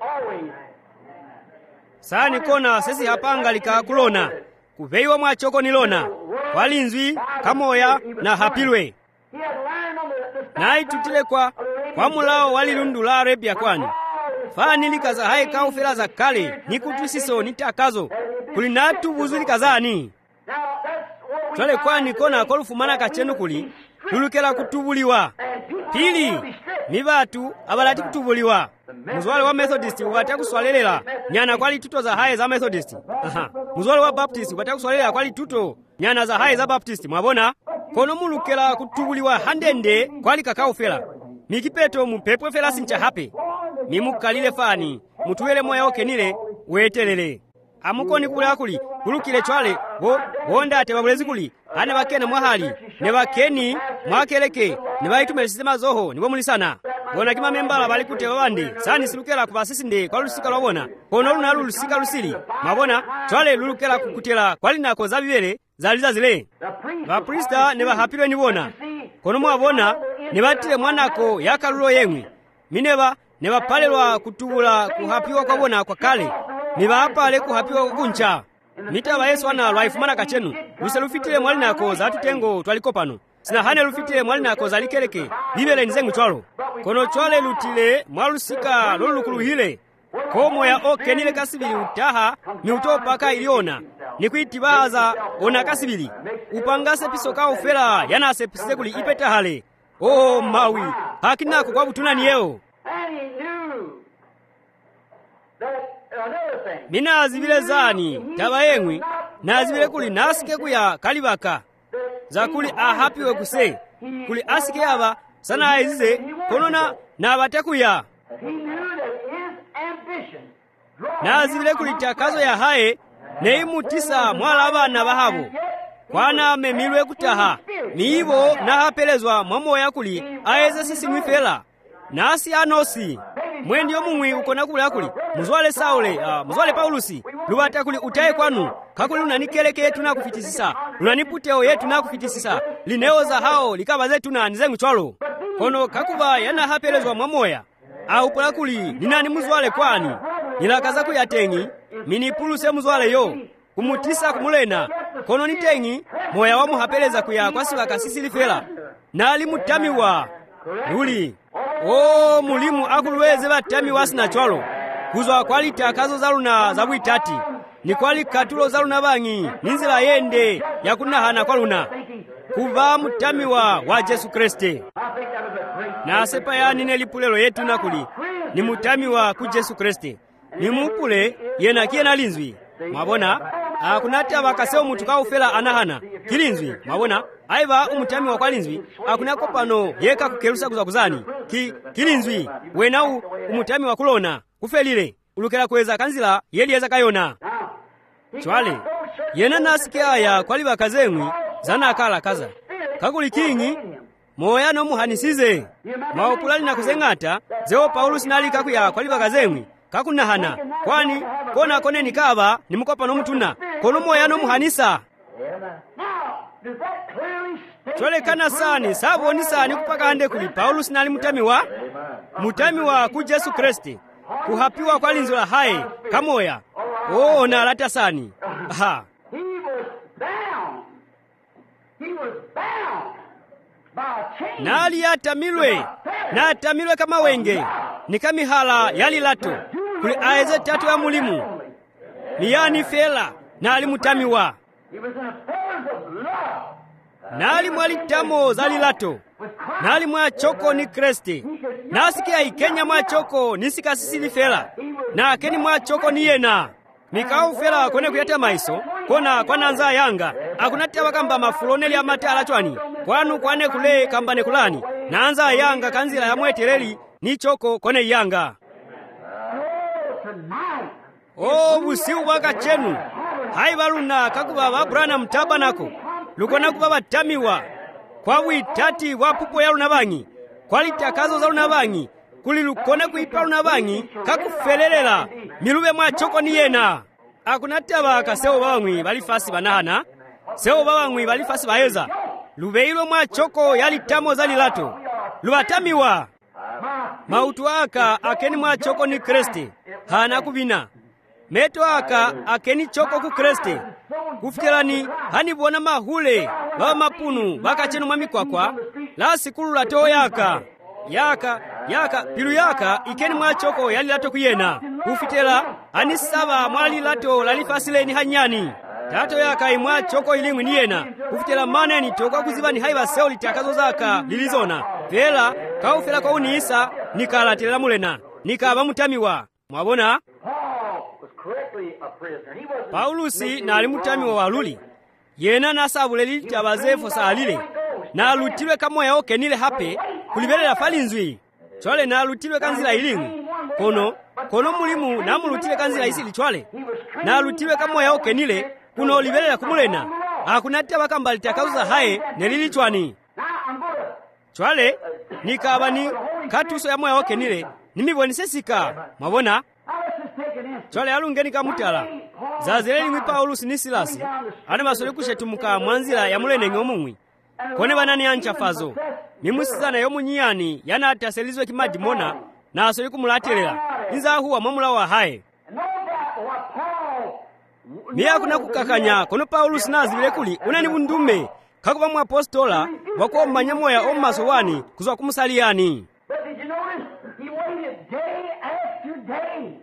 sani kona sesi hapanga lika kulona kuveiwa mwa choko nilona kwa linzwi kamoya na hapilwe na itutile kwa kwa mulao walilundula Arabia kwani fani likaza hai kaufela za kale nikutwisiso nitakazo kulinatu buzuli kazani chwale kwani kona kolufumana kachenu kuli lulukela kutubuliwa pili mibatu abalati kutubuliwa muzwale wa Methodist ubata kuswalelela nyana kwali tuto za hai za Methodist aha muzwale wa Baptist ubata kuswalelela kwali tuto nyana za hai za Baptist mwabona kono mulukela kutubuliwa handende kwali kakaufela mikipeto mupepwe fela sincha hape mimukalile fani mutuwele moya okenile wetelele amukoni kula kuli kulukile chwale bo bonda ate babulezi kuli ane bakene mwahali ne bakeni mwakeleke ne baitume sistema zoho nibo mulisana bona kima membala bali kute babandi sani silukela kubasisi nde kwa lusika lobona kono luna lusika lusili mabona chwale lulukela kukutela kwali nako zabibele zaliza zile baprista ne bahapilwe nibona kono mwabona ne batile mwanako yakalulo yemwe mineba ne bapalelwa kutubula kuhapiwa kwa bona kwa kale ne bapale kuhapiwa kuncha mitaba Yesu ana lwaifumana kachenu luselufitile mwali nako za tutengo twaliko pano sinahane lufitile mwali nako zalikeleke libele nzengu chwalo kono chwale lutile mwalusika lolukuluhile komoya okenile kasibili utaha ni utopaka iliona ni kuitibaza ona kasibili upangase piso ka ufela yana sepise kuli ipetahale oh mawi hakinako kwa butuna niyeo mina azibile zani taba yengwi na azibile kuli nasike kuya kalibaka za kuli ahapiwe kuse kuli asike yaba sana aizize konona na abatakuya na azibile kuli takazo ya hae neimutisa mwala abana bahabo kwana memilwe kutaha niibo na hapelezwa mwamoya kuli aeze sisi mwifela nasi anosi mwendi omumwi ukona kuli akuli muzwale Saule uh, muzwale Paulusi luwata kuli utaye kwanu kakuli unanikeleke yetu na kufitisisa unaniputeo yetu na kufitisisa lineoza hao likaba zetu na nizengu chwalo kono kakuba yana hapelezwa mwamoya au pola kuli ninani muzwale kwani nilakaza kuyatengi minipuluse muzwale yo kumutisa kumulena kono nitengi moya wamu hapeleza kuya kwasi wakasisi lifela nali mutamiwa nuli o mulimu akuluweze batami wasina chwalo kuzwa kwali takazo zaluna zabuitati ni kwali katulo zaluna bangi ninzila yende yakunahana kwaluna kuva mutamiwa wa Yesu Kristo na sepa yani nelipulelo yetu nakuli ni mutamiwa ku Yesu Kristo ni mupule yena kiena linzwi mwabona akunata bakaseo mutu ka ufela anahana kilinzwi mwabona aiva umutami wa kwalinzwi akunako pano yeka kukerusa kuza kuzani ki kilinzwi wenau umutami wa kulona kufelile ulukela kweza kanzila yelieza kayona chwale yena nasikia aya kwali bakazemwi zana akala kaza kakuli kingi moya no muhanisize maopulali na kuzengata zeo Paulo sinali kakuya kwali bakazemwi kakunahana kwani kona kone nikaba nimukopa no mutuna kono moya no muhanisa chole kana sani saboni sani kupaka hande kuli Paulo sinali mutami wa mutami wa ku Yesu Kristo kuhapiwa kwa linzo la hai kamoya oh na lata sani aha nali yatamilwe na atamilwe kama wenge ni kamihala yali lato kuli aeze tatu ya mulimu ni yani fela nali mutamiwa nali mwalitamo zali lato nali mwa choko ni Kristi nasikia ikenya mwa choko nisikasisili fela na keni mwa choko ni yena mikau fela kone kuyata maiso kona kwana nza yanga akunati wakamba mafuloneli ya mate alachwani kwanu kwane kule kambane kulani na anza yanga kanzila ya mwetereli ni choko kone yanga oh busiu waka chenu hai baluna kakuba babrana mtabanako lukona kuba batamiwa kwa witati wa pupo ya lunabangi kwali takazo za lunabangi kuli lukona kuipa lunabangi kakufelelela milube mwa choko ni yena akunataba kaseo bawangwi balifasi banahana seo bawangwi balifasi baheza lubeilo mwa choko yali tamo zali lato lubatamiwa mautu aka akeni mwa choko ni Kristi hana kubina meto aka akeni choko ku Kristi kufikirani hani bona mahule baba mapunu bakacheno mwamikwakwa la sikulu lato yaka yaka yaka pilu yaka ikeni mwa choko yali lato kuyena kufitela ani saba mwali lato lalifasileni hanyani tato yaka imwa choko ilimwi ni yena kufitela maneni toka kuziba ni haiba seo litakazo zaka lilizona vela kaufela kwa uniisa nikalatela mulena nikaba mutamiwa mwabona Paulusi na alimutamiwa waluli yena nasabuleli tabazefo saalile na alutilwe kamoya okenile hape kulibelela falinzwi chwale na alutilwe kanzila ilimu kono kono mulimu na mulutile kanzila isili chwale na alutilwe kamoya okenile kuno libelela kumulena akunatya bakambali takauza hae nelili chwani chwale nikabani katuso ya moya okenile nimibwenisesika mwabona chwale alungeni kamutala zazileli mwi Paulusi ni Silasi ane masole kushetumuka mwanzila ya mulene ng'omumwi kone banani anchafazo nimusizana yomunyiyani yana ataselizwe kimadimona na asole kumulatelela inza huwa mwamula wa hae miya kuna kukakanya kono Paulusi nazibile kuli unani bundume kakuba mu apostola wakuomanya moya omumaso wani kuzwa kumusaliyani. But did you notice he waited day after day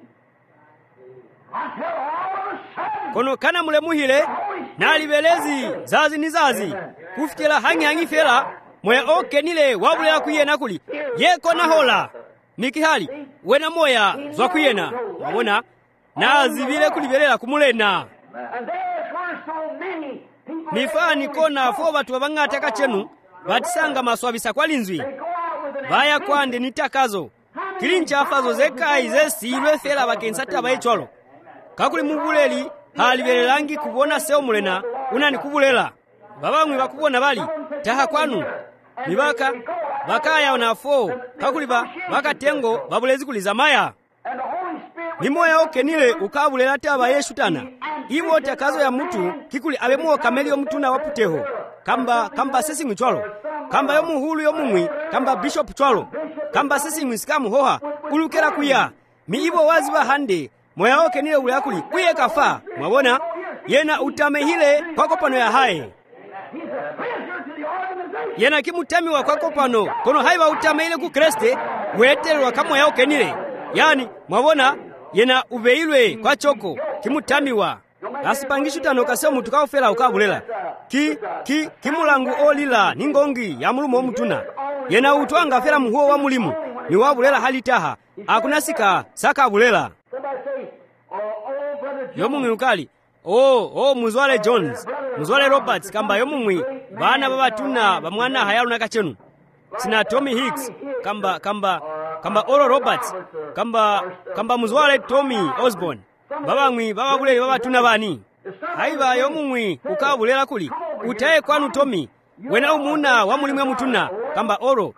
until all of a sudden kono kana mulemuhile nalibelezi zazi ni zazi kufikira hangi-hangi fela moya okenile wabulera kuyena kuli yeko nahola mikihali wena moya zwa kuyena wabona nazivile kulibelela kumulena. and there's where so many people mifani kona fo batu babang'ataka chenu batisanga maswabisa kwa linzwi go out with an baya kwande nitakazo kilinchafazo zekayi zesilwe fela bakensata bayechwalo kakuli mubuleli halibelelangi kubona seo mulena unani kubulela babamwe bakubona bali taha kwanu nibaka bakaya onafo kakuli ba bakatengo babulezi kuliza maya and the Holy Spirit mimoya okenile ukabulela taba yeshutana iwo takazo ya mutu kikuli abemo kameli omutuna waputeho kamba kamba sesingwi chwalo kamba yomuhulu yomumwi kamba bishop chwalo kamba sesingwi sikamu hoha ulukera kuya mi ibo wazi bahande moya okenile ule akuli uye kafa mwabona yena utamehile kwako pano ya hae he's a prisoner to the organization. yena kimutamiwa kwako pano kono haiba utamehile ku kreste wetelwa kamo ya okenile yani mwabona yena ubeilwe kwa choko kimutamiwa asipangishutano kaseo mutu kaufela ukabulela ki ki kimulangu olila ningongi ya mulumu omutuna yena utwanga fela muhuo wa mulimu ni wabulela halitaha akunasika saka abulela. Somebody say, oh, oh, brother John. yomumwi ukali o o muzwale Jones muzwale Roberts kamba yomumwi bana babatuna bamwana hayalunaka chenu sina Tommy Hicks kamba kamba kamba Oral Roberts kamba kamba muzwale Tommy Osborne babamwi bababule babatuna bani haiba yomumwi ukabulela kuli utaye kwanu Tommy wena umuna wa mulimwe mutuna kamba Oro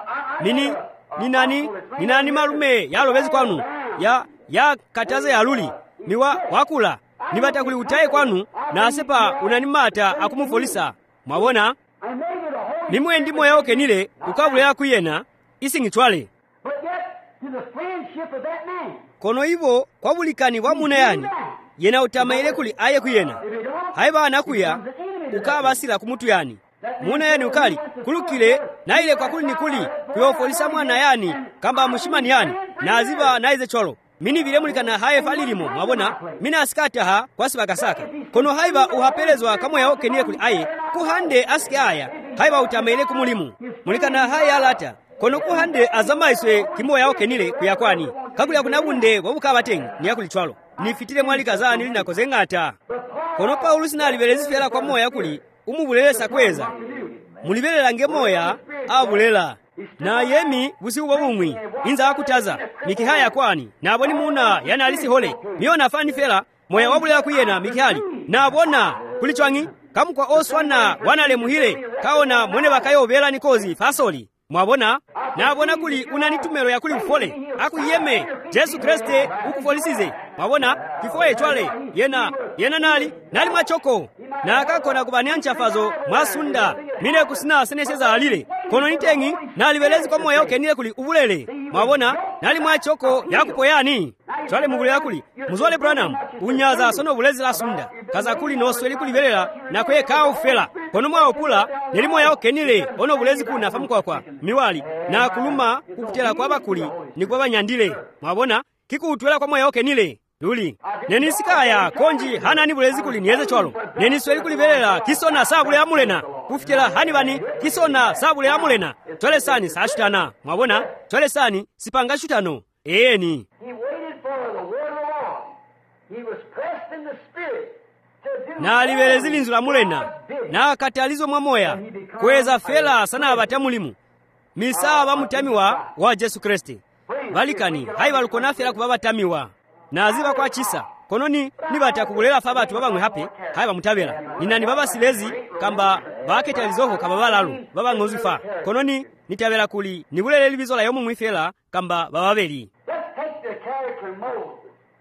nini ni nani ni nani malume yalobezi kwanu ya ya kataze ya luli miwa wakula nibata kuli utaye kwanu na asepa unanimata akumufolisa mwabona I made it a whole nimwe ndimo yaoke nile ukabulela kuyena isingitwale but yet to the friendship of that man. kono ibo kwa bulikani wa muna yani yena utamaile kuli aye kuyena If you don't, haiba anakuya ukabasila kumutu yani muna yani ukali kulukile na ile kwa kuli ni kuli kuyofolisa mwana yani kamba mushimani yani na aziba naize cholo mini vile mulikana haye falilimo mwabona mina asikata ha kwa sibakasaka kono haiba uhapelezwa kamo yaoke nile kuli aye kuhande asike aya haiba utamaile kumulimu mulikana haye alata kono kuhande azamaiswe kimo yaoke nile kuyakwani kakuli kunabunde wabukabatengi niyakulichwalo nifitile mwali kazaa nili nakoze ngata kono Paulo sinalibelezi fela kwa moya kuli umubulelesa kweza mulibelela nge moya abulela na yemi busiku bumwi inza akutaza mikihaya kwani naboni muna yana alisi hole miona fani fela moya wabulela kuyena mikihali nabona kulichwangi kamu kwa oswana wanale muhile kaona mwene bakayobela nikozi fasoli mwabona nabona kuli unanitumero ya kuli ufole akuyeme Jesu Kriste ukufolisize mwabona kifoye chwale yena yena nali nali mwachoko na akakona kubanyancha fazo mwasunda mine kusina seneseza alile kono nitengi nali belezi kwa moyo kenile kuli ubulele mwabona nali mwachoko yakupoyani chwale mugule yakuli muzwale Branham unyaza sono bulezi la sunda kaza kuli nosweli kulibelela na kwe ka ufela kono mwa opula nelimo yao kenile ono bulezi kuna famukwa kwa miwali na kuluma kukutela kwa bakuli ni kwa banyandile mwabona kiku utwela kwa moyo kenile luli neni sikaya konji hana ni bulezi kuli nieze chwalo neni sweli kulibelela kisona sabule ya mulena kufikela hani bani kisona sabule ya mulena twele sani sashutana mwabona twele sani sipanga shutano eeni he waited for the word of the Lord. He was pressed in the spirit to do na alibelezi linzu la mulena na akatalizwa mwa moya kweza fela sana abatamulimu misaa bamutamiwa wa Jesu Kristi balikani hai balukona fela kuba batamiwa na aziba kwa chisa kononi nibata kubulela fa batu babamwe hape hai bamutabela ninani baba silezi kamba baketalizoho kaba balalu baba ngozifa kononi nitabela kuli nibulele libizola yomu mwifela kamba bababeli. Let's take the character of Moses.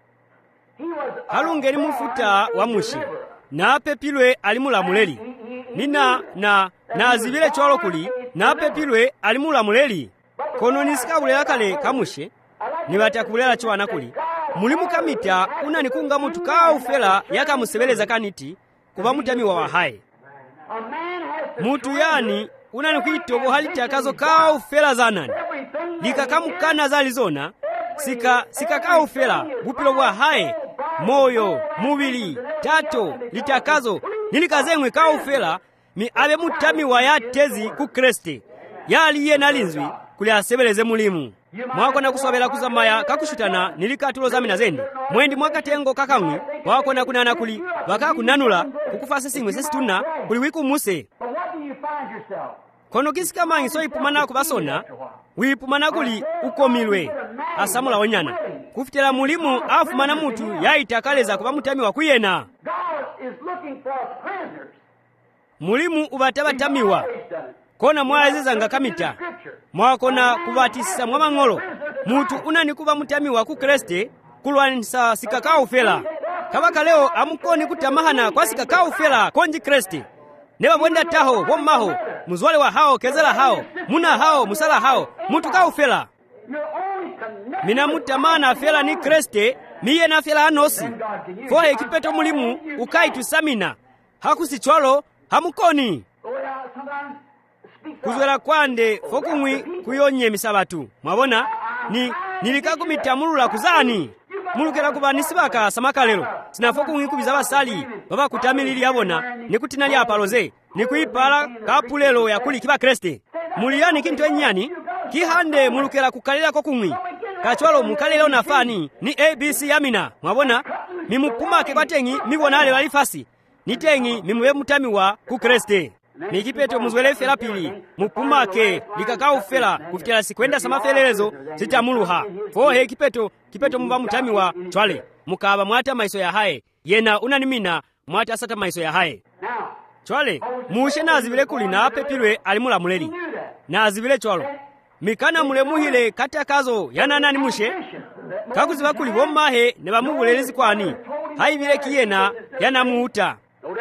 He was a halungeri mufuta wa mushi na pepilwe alimulamuleli nina na na azibile chwalo kuli na pepilwe alimulamuleli kono nisikabulela kale kamushe nibata kubulela chwana kuli mulimu kamita unanikunga mutu ka ufela yakamusebeleza kaniti kuba mutami wa wahaye. A man has mutu yani unani kuitobo hali takazo kao ufela zanani likakamukana za Arizona sika sika kao ufela bupilo bwa hae moyo mubili tato litakazo nilikazengwe kao ufela mi abe mutami wa ya tezi ku Kriste yali ye nalinzwi kuli asebeleze mulimu mwako na kuswabela kuzamaya kakushutana nilikatulo zamina zendi mwendi mwakatengo kakamwi wako na kunana kuli waka kunanula kukufasa singwe sesituna kuli wiku muse kono kisika mangi so ipumana kubasona wipumana kuli ukomilwe asamula wonyana kufitela mulimu afumana mutu yaitakaleza kuba mutami wa kuyena mulimu ubatabatamiwa kona mwaziza nga kamita mwakona kubatisisa mwamangolo mutu unani kuba mutami wa ku Kriste kulwanisa sikakao fela kabaka leo amukoni kutamahana kwa sikakao fela konji Kriste neba bwenda taho bommaho muzwale wa hao kezela hao muna hao musala hao mutu kao fela mina mutamana fela ni Kriste miye na fela anosi fohe kipeto mulimu ukaitu samina hakusichwalo hamukoni kuzwela kwande fokumwi kuyonye misabatu mwabona ni nilikakumitamulula kuzani mulukela kubanisi baka samakalelo sinafokumwi kubiza basali baba kutamilili yabona nikutina lya paloze nikuipala kapulelo yakuli kiba Kriste muliyani kintu enyani kihande mulukela kukalila kokumwi kachwalo mukalelo nafani ni A B C yamina mwabona mimupumake batengi mibonale walifasi nitengi mimube mutami wa ku Kriste nikipeto muzwele fela pili mupumake likakao fela kufitela sikwenda samafelezo zitamuluha fohe kipeto kipeto muba mutami wa chwale mukaba mwata maiso ya hae yena unanimina mwata sata maiso ya hae chwale muushe na azibile kuli na pepilwe alimula muleli na azibile chwalo mikana mule muhile katakazo yana nani mushe kakuziba kuli bommahe ne bamubulelezi kwani haibile kiyena yana muuta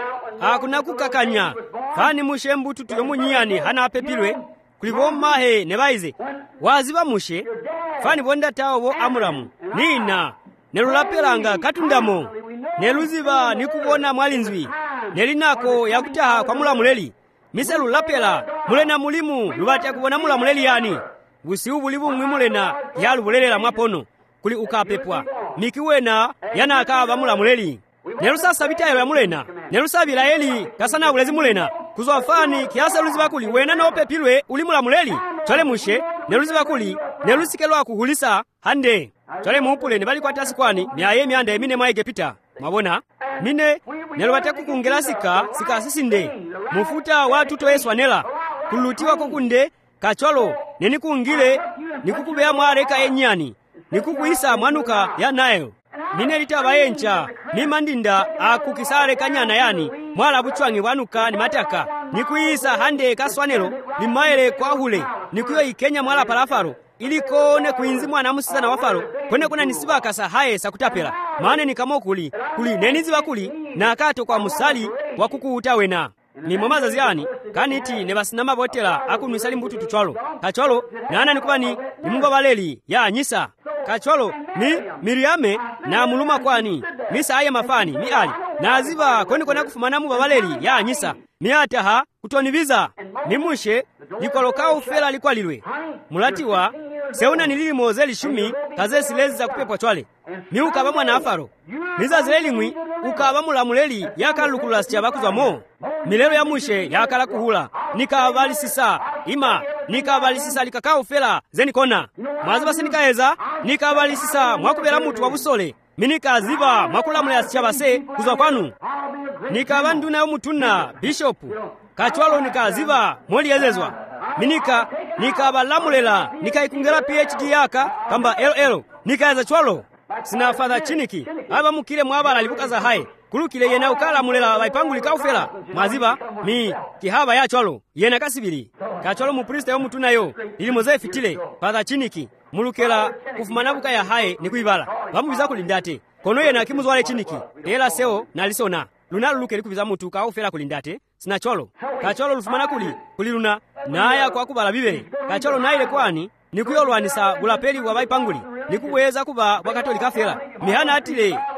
hakuna kukakanya fani mushe mbutu tuyo munyani hana pepilwe kulibo mahe ne baize waziba mushe fani bonda tawo bo amuramu nina nelulapelanga katundamo neluziba nikubona mwalinzwi nelinako yakutaha kwa mulamuleli mise lulapela mulena mulimu lubata kubona mulamuleli yani busi ubulibu mwimulena yalubulelela mwapono kuli ukapepwa mikiwena yana akaba mulamuleli nelusasa bitayo ya mulena nelusabila eli kasana ulezi mulena kuzwafani kiasa luziba kuli wena no pepilwe ulimula muleli chale mushe neluziba kuli nelusikelwa kuhulisa hande chale muupule ne bali kwatasi kwani myaye myanda emine mwaige pita mwabona mine nelubate kukungela sika sika sisinde mufuta watu to Yesu anela kulutiwa kokunde kachwalo neni kungile nikukubea mwareka enyani nikukuisa mwanuka ya nayo mine litaba yencha mimandinda akukisale kanyana yani mwala buchwangi bwanuka ni mataka nikuisa hande kaswanelo limaele kwa hule nikuyo ikenya mwala palafaro iliko ne kuinzi mwana musisa na wafaro kwene kuna nisiba kasa hae sakutapela maana ni kama kuli kuli nenizi bakuli na akato kwa musali wa kukuuta wena ni mamaza ziani kaniti ne basinama botela akumisali mbutu tuchwalo kachwalo nana nikubani nimumba baleli ya nyisa kachwalo mi Miriame na muluma kwani misa aya mafani mi ali na aziba kwani kona kufumana mu babaleli ya nyisa mi ataha kutonibiza nimushe likoloka ufela likwalilwe mulatiwa seuna nilili mozeli shumi kaze silezi za kupepwa chwale mi ukaba mwana afaro miza zilelimwi ukaba mulamuleli yakalukula sichaba mo milelo ya mushe yakala kuhula nikabali sisa ima nikabali sisa likaka ufela zeni kona maziba sinikaeza nikabali sisa mwakubela mutu wabusole minika aziba mwakulamule asichaba kuzwa kwanu nikaba nduna ya mutuna bishopu kachwalo nikaziba mwoli yezezwa minika nikaba lamulela nikaikungela P H D yaka kamba L L nikaeza chwalo sina fadha chiniki aba mukile mwabala alibukaza hai kulukile yena ukala mulela baipanguli kaufela maziba mi kihaba ya chwalo yena kasibili kachwalo mu priest yo mutuna yo ili moze fitile fadha chiniki mulukela kufumanabuka ya hai nikuibala bamubiza kulindate kono yena kimuzwale chiniki ela seo nalisona luna luluke likubiza mutu kaufela kulindate sina chwalo kachwalo lufumana kuli kuliluna naya kwa kubala bibele kachwalo naile kwani nikuyolwanisa bulapeli wa baipanguli nikuweza kuba wakatolika fela mihana atile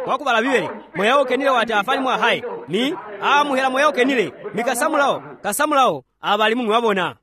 kwakubala bibele moyo okenile wati afali mwa hayi ni amuhera moyo okenile mikasamulawo kasamulawo abali mumwe wabona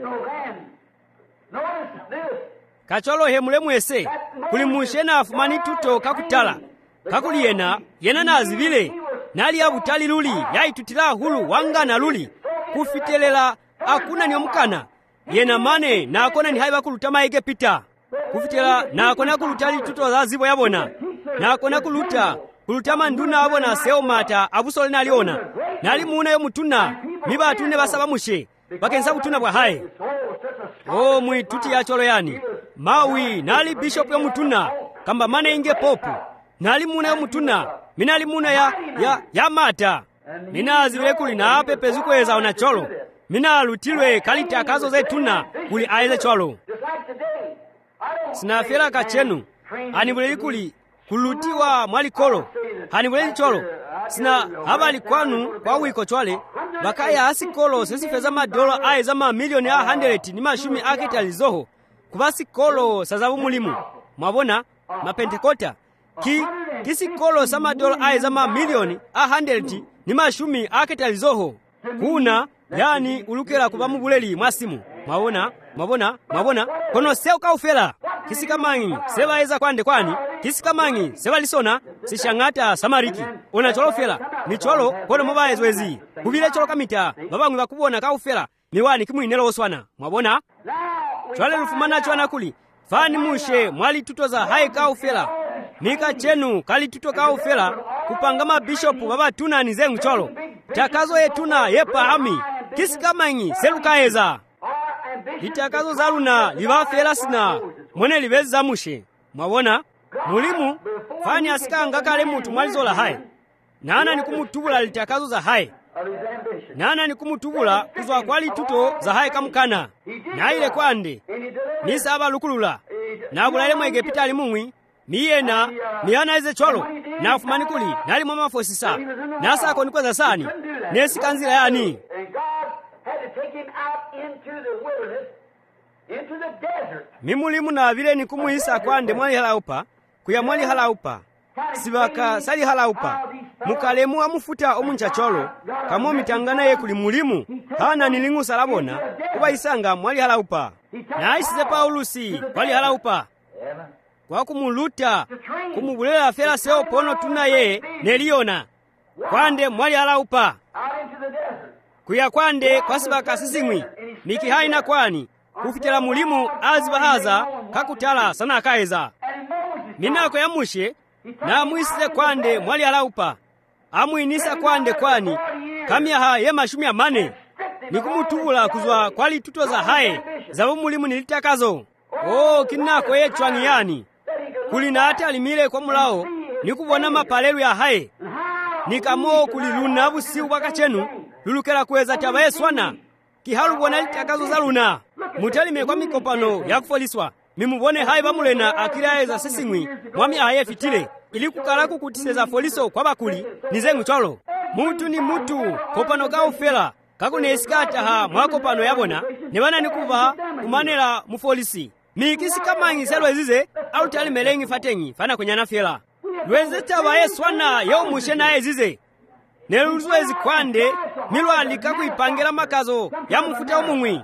kacholo hemule mwese kuli mushena afumani tuto kakutala kakuli yena yena nazivile nali abutali luli yaitutila hulu wangana luli kufitelela akuna ni omukana yena mane nakona ni haiba kuluta maige pita kufitela nakona kulutali tuto za zibo yabona nakona kuluta kuluta manduna abona seo mata abusole naliona nali muna yo mutuna miba atune basaba mushe bakenza butuna bwa haye o mwituti ya cholo yani mawi nali bishop yo mutuna kamba mane inge popu nali muna yo mutuna minali muna ya ya ya mata mina azile kuli na apepe zukweza ona cholo mina lutilwe kalita kazo zetuna kuli aize cholo sinafera kachenu anibuleli kuli kulutiwa mwalikolo hanibuleli cholo sina habali kwanu kwa wiko chwale bakaya asikolo sesifeza madola aiza ma milioni a hundred ni mashumi aketi alizoho kubasikolo sazabu mulimu mwabona mapentekota ki kisikolo sama dola aiza ma milioni a hundred ni mashumi aketi alizoho kuna yani ulukela kubamu buleli mwasimu mwabona mwabona mwabona kono seo kaufela kisikamangi seba eza kwande kwani kisikamangi seba lisona sishangata samariki ona cholo fela ni cholo kono moba ezwezi kubile cholo kamita babangu bakubona kaufela miwani kimuinelo oswana mwabona chwale lufumana chwana kuli fani mushe mwali tuto za hai kaufela mika chenu kali tuto kaufela kupanga mabishopu baba tuna ni zengu cholo takazo yetuna yepa ami kisikamangi selukaeza litakazo zaluna libafela sina mwene libeza mushe mwabona mulimu fani asikanga kale mutu mwalizola hai nana ni kumutubula litakazo za hai nana ni kumutubula kuzwa kwali tuto za hai kamukana na ile kwande nisa aba lukulula na bulale mwege pitali mumwi miyena miyana eze cholo na afumani kuli nali mwama fosisa nasa ako nikoza sani nesi kanzila yani mimulimu na vile ni kumuisa kwande mwali halaupa kuya mwali halaupa sibaka sali halaupa mukalemu amufuta omuncha cholo kamo mitangana ye kuli mulimu hana nilingu salabona kuba isanga mwali halaupa na aisize Paulusi kwali halaupa kwa kumuluta kumubulela fela seo pono tuna ye neliona kwande mwali halaupa kuya kwande kwa sibaka sisingwi miki haina kwani kufitela mulimu azibahaza kakutala sana akaeza minako ya mushe na muisile kwande mwali halaupa amuinisa kwande kwani kamyaha ye mashumi amane nikumutubula kuzwa kwali tuto za hae za mulimu nilitakazo o kinako ye chwangi yani kulina ate alimile kwa mulao nikubona mapalelu ya hae nikamo kuliluna busiu baka chenu lulukela kuweza taba yeswana kihalu bona litakazo za luna mutalime kwa mikopano ya kufoliswa mimubone hai bamulena akiraeza sisingwi mwami aye fitile ili kukalaku kutiseza foliso kwa bakuli nizengu cholo mutu ni mutu kopano ka ufela kakunesikata ha mwakopano yabona nebana nikuva kumanela mufolisi mikisi kamangi selo ezize au tali melengi fatengi fana kunyana fela lwenzeta wa yeswana yo mushena ezize neluzwezi kwande milwali kakuipangela makazo ya mufuta omumwi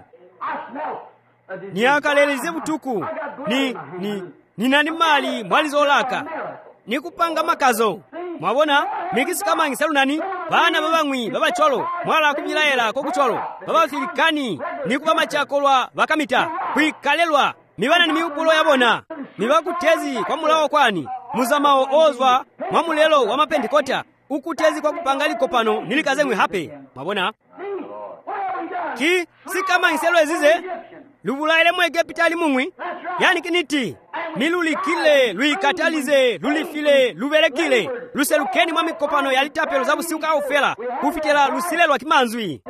ni akaleleze butuku ni ni ni nani mali mwalizolaka ni kupanga makazo mwabona mikisi kamangi selu nani bana babangwi baba cholo mwala kumilaela ko kucholo baba filikani ni kuba machakolwa bakamita kuikalelwa mibana ni miupulo yabona mibakutezi kwa mulao kwani muzamao ozwa mwamulelo wa mapendikota ukutezi kwa kupangali kopano nilikazengwe hape mwabona ki si kamangi selu ezize lubulaile mwege pitali mumwi yani kiniti miluli kile luikatalize lulifile luberekile luselukeni mwa mikopano yalitapelo zabu siuka ufela kufitela lusilelwa kimanzwi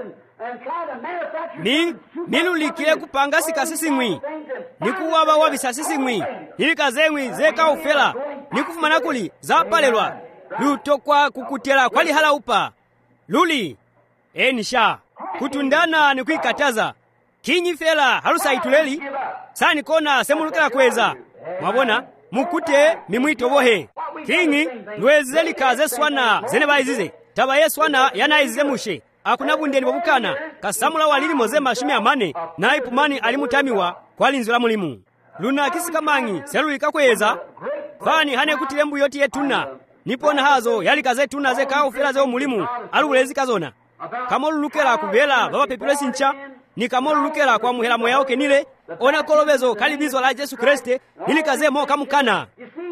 mi miluli kile kupanga sika sisingwi nikuwaba wabisa sisingwi nilikazengwi zeka ufela nikufumana kuli zapalelwa lutokwa kukutela kwali halaupa luli enisha kutundana ni kuikataza kinyi fela harusa ituleli sani kona semulukela kweza mwabona mukute mimwito bohe kingi lweze likaze swana zene baizize taba yeswana yanaizize mushe akuna bundeni bobukana kasamula walili moze mashumi amane na ipumani alimutamiwa kwa linzo la mulimu luna kisikamangi selulika kweza fani hane kutile mbu yoti yetuna nipona hazo yalikaze tuna ze ka ufela ze mulimu alulezi kazona kamolulukela kubela baba pepile sincha ni kamolulukela kwa muhela moya okenile ona kolobezo kalibizo la Yesu Kristo nilikaze mo kamukana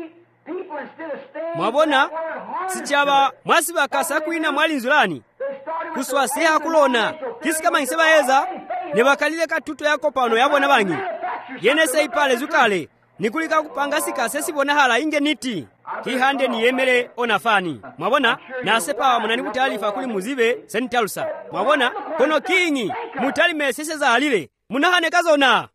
mwabona sichaba mwasiba kasa kuina mwalinzulani kuswaseha kulona kisikama nsebayeza ne bakalile katuto yako pano yabona bangi yene seipale zukale nikulika kupanga sikase sibona hala inge niti kihande ni yemele onafani mwabona na sepa munani kutalifa kuli muzibe senitalusa mwabona kono kingi mutali mesese za halile munahane kazona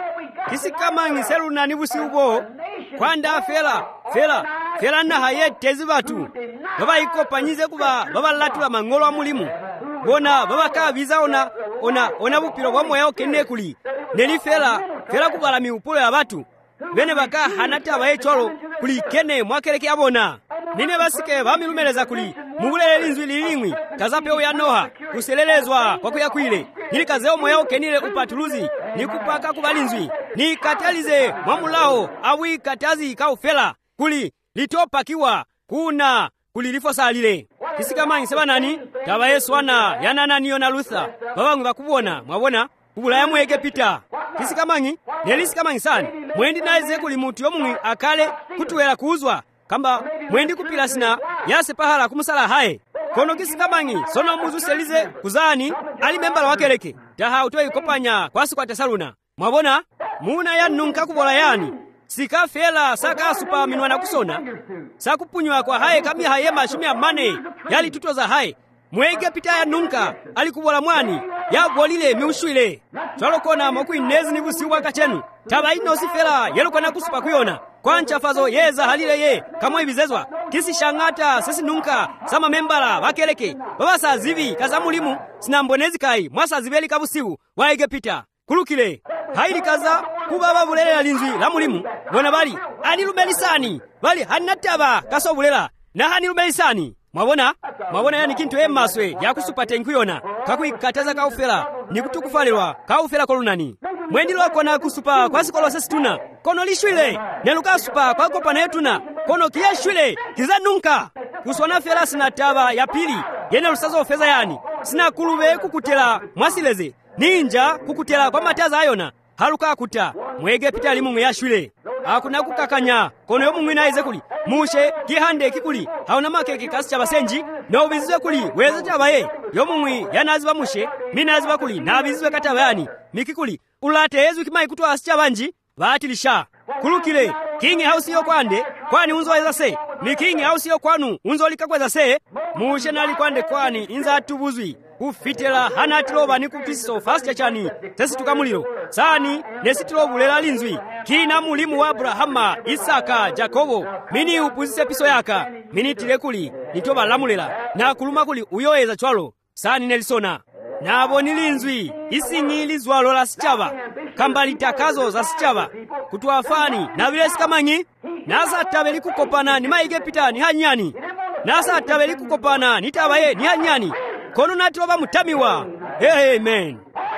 kisikama ngiselu nani busi ubo kwanda fela fela fela na haye tezi batu baba iko panyize kuba baba latula mangolo amulimu bona baba kabiza ona ona ona bupiro bwa moyo kenne kuli neli fela fela kubala miupulo ya batu bene baka hanata baye cholo kuli kene mwakeleke abona nine basike bamilumeleza kuli mubulele linzwi lilingwi kazape oya noha kuselelezwa kwa kuyakwile nili kazeo moyo kenile upatuluzi nikupaka kubalinzwi ni katalize mwamulao awi katazi kaufela kuli litopakiwa kuna kulilifo salile kisikamanyi seba nani taba Yesu wana yanana niyo na Luther babangu bakubona mwabona kubula ya mwege pita kisikamanyi nelisikamani sana mwendi naize kuli mutu yomungwi akale kutuwela kuuzwa kamba mwendi kupila sina yase pahala kumusala hae kono kisikamanyi sono muzu selize kuzani ali membala wakeleke taha utoe kopanya kwasi kwa tesaluna mwabona muna ya nunka kubola yani sika fela saka supa minwana kusona sakupunywa kwa hae kami haye mashumi amane yali tuto za hae mwege pita ya nunka alikubola mwani ya golile miushwile twalokona moku inezi nibusi waka chenu taba ino sifela yelokona kusupa kuyona kwancha fazo yeza halile ye kama ibizezwa kisi shangata sisi nunka sama membala wakeleke baba sa zivi kaza mulimu sinambonezi kai mwasa zibeli kabusiu waege pita kulukile haili kaza kubaba bulele la linzwi la mulimu bona bali anilumelisani bali hanataba kaso bulela na hanilumelisani mwabona mwabona yani kintu emaswe yakusupate nkuyona kakuikataza kaufela nikutukufalirwa kaufela kolunani mwendilo kona kusupa kwasi kolose situna kono lishwile neluka supa kwa kopa netuna kono kiyeshwile kizanunka kuswana fela sina taba ya pili yene lusazo ofeza yani sina kulube kukutela mwasileze ninja kukutela kwa mataza ayona haluka kuta mwege pita limu yashwile hakuna kukakanya kono yomungwi naize kuli mushe kihande kikuli hauna makeke kasi cha basenji no bizizwe kuli weze chabaye yomungwi yanaziba mushe minaziba kuli na bizizwe katabayani mikikuli ulate yezu kimai kutu asicha banji batilisha kulukile kingi hausi yo kwande kwani unzo weza se ni kingi hausi yo kwanu unzo likakweza se mushe nali kwande kwani inza tubuzwi kufitela hanatiloba ni kukiso fast chani sesi tukamuliro sani nesitilo bulela linzwi kina mulimu wa Abrahama Isaka Jakobo mini upuzise piso yaka mini tilekuli nitoba lamulela na kuluma kuli uyoeza chwalo sani nelisona nabo nilinzwi isingili zwalo la sichaba kambali takazo za sichaba kutuafani na vile sikamanyi nasa tabeli kukopana ni maige pita ni hanyani nasa tabeli kukopana ni tabaye ni hanyani kono natiloba mutamiwa hey, amen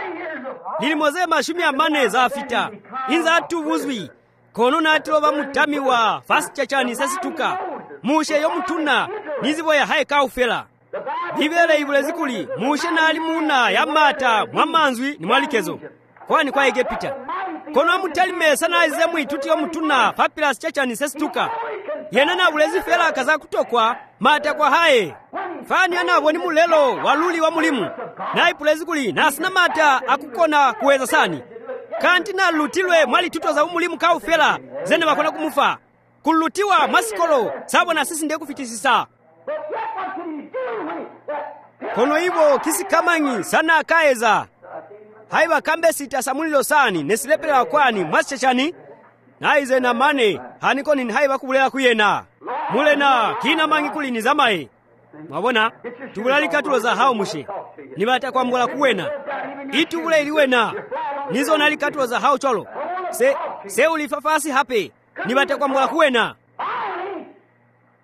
nilimoze mashumi amane za afita inza tubuzwi kono natiloba mutamiwa fasi chachani sasituka mushe yo mutuna niziboya hae kaufela ibele ibule zikuli mushe nali muna ya mata mwamanzwi ni mwalikezo kwani kwa ege pita kono amutalime sana ize mwituti yo mutuna papilas chachani sasituka yena na bulezi fela kaza kutokwa mata kwa hae fani anabo ni mulelo waluli wa mulimu na ipulezi kuli na sina mata akukona kuweza sani kanti na lutilwe mwali tuto za umulimu kaufela zene wakona kumufa kulutiwa masikolo sabo na sisi ndeku fitisisa kono hivo kisi kamanyi sana akaeza haiba kambe sita samulilo sani nesilepela kwani mwasichachani na ize na mane haniko ni haiba kubulela kuyena mulena kina mangi kuli ni zamae mwabona tubulalika tulo za hao mushe nibata kwa mbola kuwena itubule iliwena nizo nalika tulo za hao cholo se se ulifafasi hape nibata kwa mbola kuwena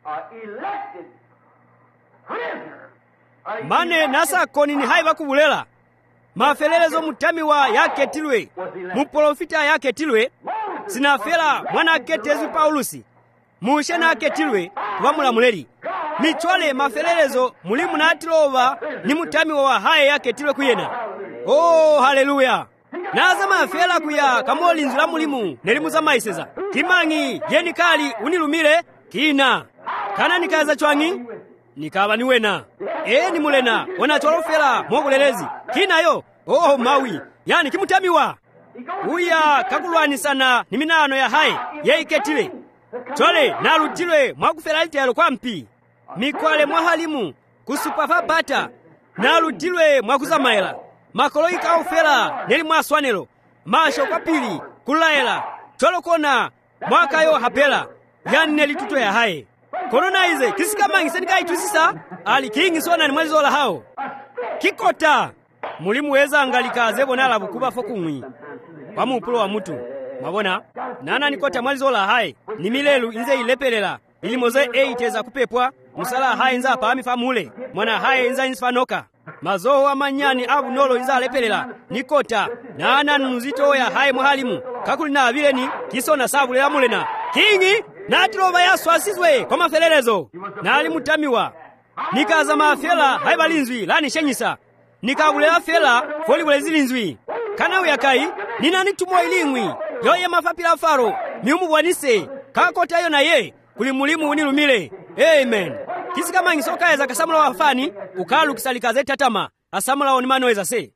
elected prisoner. mane nasakoni ni hai bakubulela mafelelezo mutamiwa yaketilwe muprofita yaketilwe sinafela mwana aketezu Paulusi mushe na aketilwe kubamulamuleli michwale mafelelezo mulimu na atilova ni mutamiwa wa haye yaketilwe kuyena. Oh, haleluya! naza mafela kuya kamolinzi la mulimu nelimu za maiseza kimangi yeni kali unilumile kina kana nikaza chwangi nikaba ni wena e ni mulena ona cholofela mobulelezi kina yo. Oh, mawi yani kimutamiwa uya kakulwani sana ni minano ya haye yeiketile chole nalutilwe mwakufela litelo kwa mpi mikwale mwahalimu kusupafa bata nalutilwe mwakuzamaela makoloika ofela neli mwaswanelo masho kwa pili kulaela cholo kona mwakayo hapela yani neli tuto ya haye korona ize kisika mangi senika itusisa ali kingi sona ni mwalizola hao kikota mulimu weza angalika zebo nala bukuba fokumwi kwa mupulo wa mutu mabona nana nikota mwalizola haye ni milelu inze ilepelela ilimoze eiteza kupepwa musala haye nza pa amifamule mwana haye nza insfanoka mazoho amanyani abu nolo inza alepelela nikota nana nuzito ya haye muhalimu kakuli na abileni kisona sabulela mulena kingi natilova yaswasizwe kwa mafelelezo nali mutamiwa nikaza mafela haye balinzwi lani shenyisa nikabulela fela foli bule zilinzwi kana uyakai nina nitumo ilingwi yoye mafapila faro miumu bwanise kakota yo na ye kuli mulimu unilumile. Amen. Kisika mangi soka eza kasamula wafani ukalu kisalikaze tatama asamula onimano eza se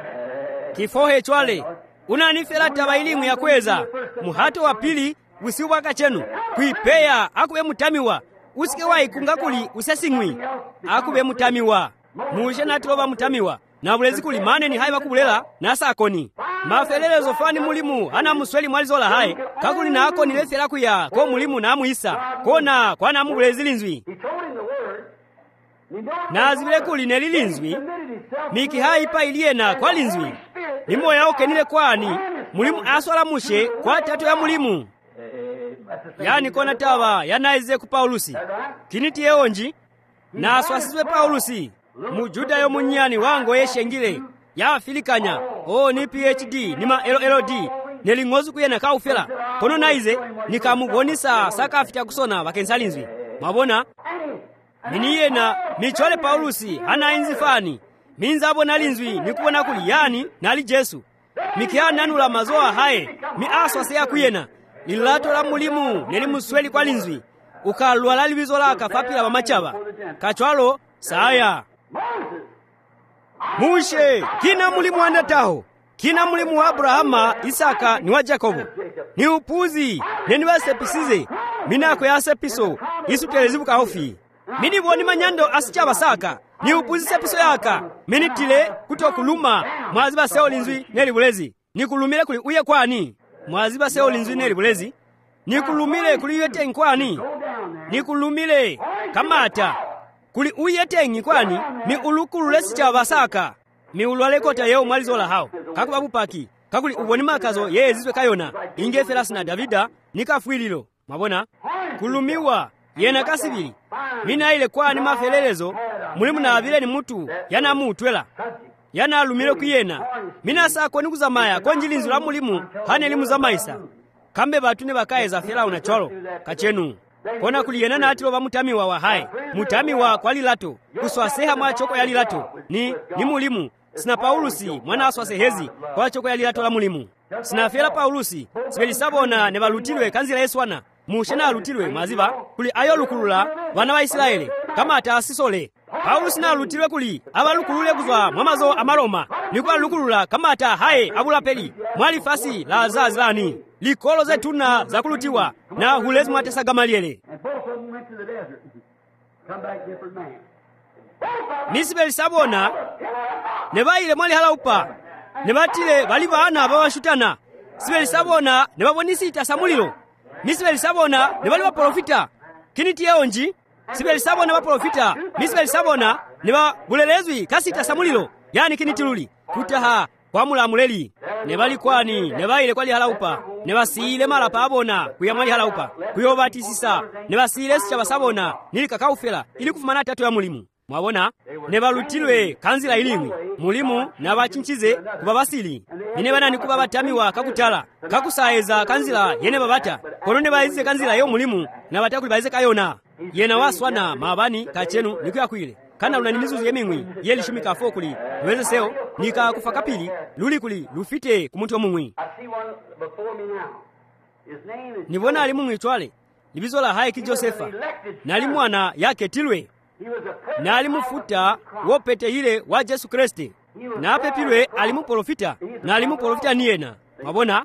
kifohe chwale unanifela taba ilimu ya kweza muhato wa pili usiubaka chenu kuipeya akube mutamiwa usike wa ikungakuli usesingwi akube mutamiwa mushe natilova mutamiwa na bulezi kuli mane ni hai bakubulela nasakoni mafelelezo fani mulimu ana musweli mwalizola hai kakuli na ako ni lefela kuya ko mulimu na muisa kona kwa na mubulezi linzwi na zibile kuli nelilinzwi miki hai pa iliena kwa linzwi nimo yao kenile kwani mulimu aswala mushe kwa tatu ya mulimu yani kona tawa yanaize ku Paulusi kiniti yeonji na aswasizwe Paulusi mujuda yo munyani wango yeshengile ya filikanya o ni P H D ni ma L L D nelingozu kuyena kaufela kono naize nikamubonisa saka afita kusona bakensalinzwi mabona miniyena michole Paulusi ana inzi fani minzabo nalinzwi nikubona kuli yani nali Jesu mikiana nula mazoa haye mi aswase ya kuyena lilato la mulimu nelimusweli kwa linzwi ukalwa la libizola kafapila bamachaba kachwalo saya mushe kina mulimu andataho kina mulimu wa Abrahama Isaka ni wa Jakobo ni upuzi neni wasepisize minako ya sepiso isutelezibu kahofi mini boni manyando asichaba saka ni upuzi sepiso yaka minitile kutokuluma mwaziba seolinzwi neli bulezi nikulumile kuli uye kwani mwaziba seolinzwi neli bulezi nikulumile kuli uyete nkwani nikulumile kamata kuli uyete nkwani mi ulukulule sichaba saka mi ulwale kota yeo mwalizola hao kakubabu paki kakuli uboni makazo yeye zizwe kayona inge felasi na Davida nikafwililo mabona kulumiwa yena kasibili mina ile kwani mafelelezo mulimu na abile ni mutu yana mutwela yana alumile kuyena mina sako nikuzamaya konjilinzi la mulimu hane limu za maisa kambe batune bakaeza fela unacholo kachenu kona kuliyena na atilo bamutamiwa wa hai mutamiwa kwa lilato kuswaseha mwa choko ya lilato ni ni mulimu sina Paulusi mwana aswase hezi kwa choko ya lilato la mulimu sina fela Paulusi sibelisabona ne balutilwe kanzila Yeswana mushena alutilwe maziba kuli ayo lukulula wana wa Israeli kama atasisole Paulusi na alutilwe kuli abalukulule kuzwa mwamazo amaroma nikuwa lukulula kama ata haye abulapeli mwali fasi la zazlani likolo zetuna za kulutiwa na hulezi mwatesa Gamaliele misibeli sabona nebaile mwali halaupa nebatile balibana babashutana sibeli sabona nebabonisi itasamulilo misibeli sabona nebali baprofita kiniti yeonji sibeli sabona baprofita misibeli sabona neba bulelezwi kasi itasamulilo yani kiniti luli kutaha kwa mulamuleli ne balikwani ne bayile kwali halaupa ne basile mala pabona kuya mwali halaupa kuyo batisisa ne basile sicha basabona nili kakaufela ili kufumana tatu ya mulimu mwabona ne balutilwe kanzila ilimwi mulimu na bachinchize kuba basili ine bana nikuba batamiwa kakutala kakusaeza kanzila yene babata kono ne bayize kanzila yo mulimu na batakuli bayize kayona yena waswana mabani kachenu nikuyakwile kana una nimizuzu yemingwi yeli shimika afo kuli weze seo nika kufa kapili luli kuli lufite kumuntu omumwi nibona ali mumwi twale libizola haye ki Josefa nali mwana yake tilwe na alimufuta wopete hile wa Yesu Kristo na apepilwe alimuprofita na alimuprofita niyena mabona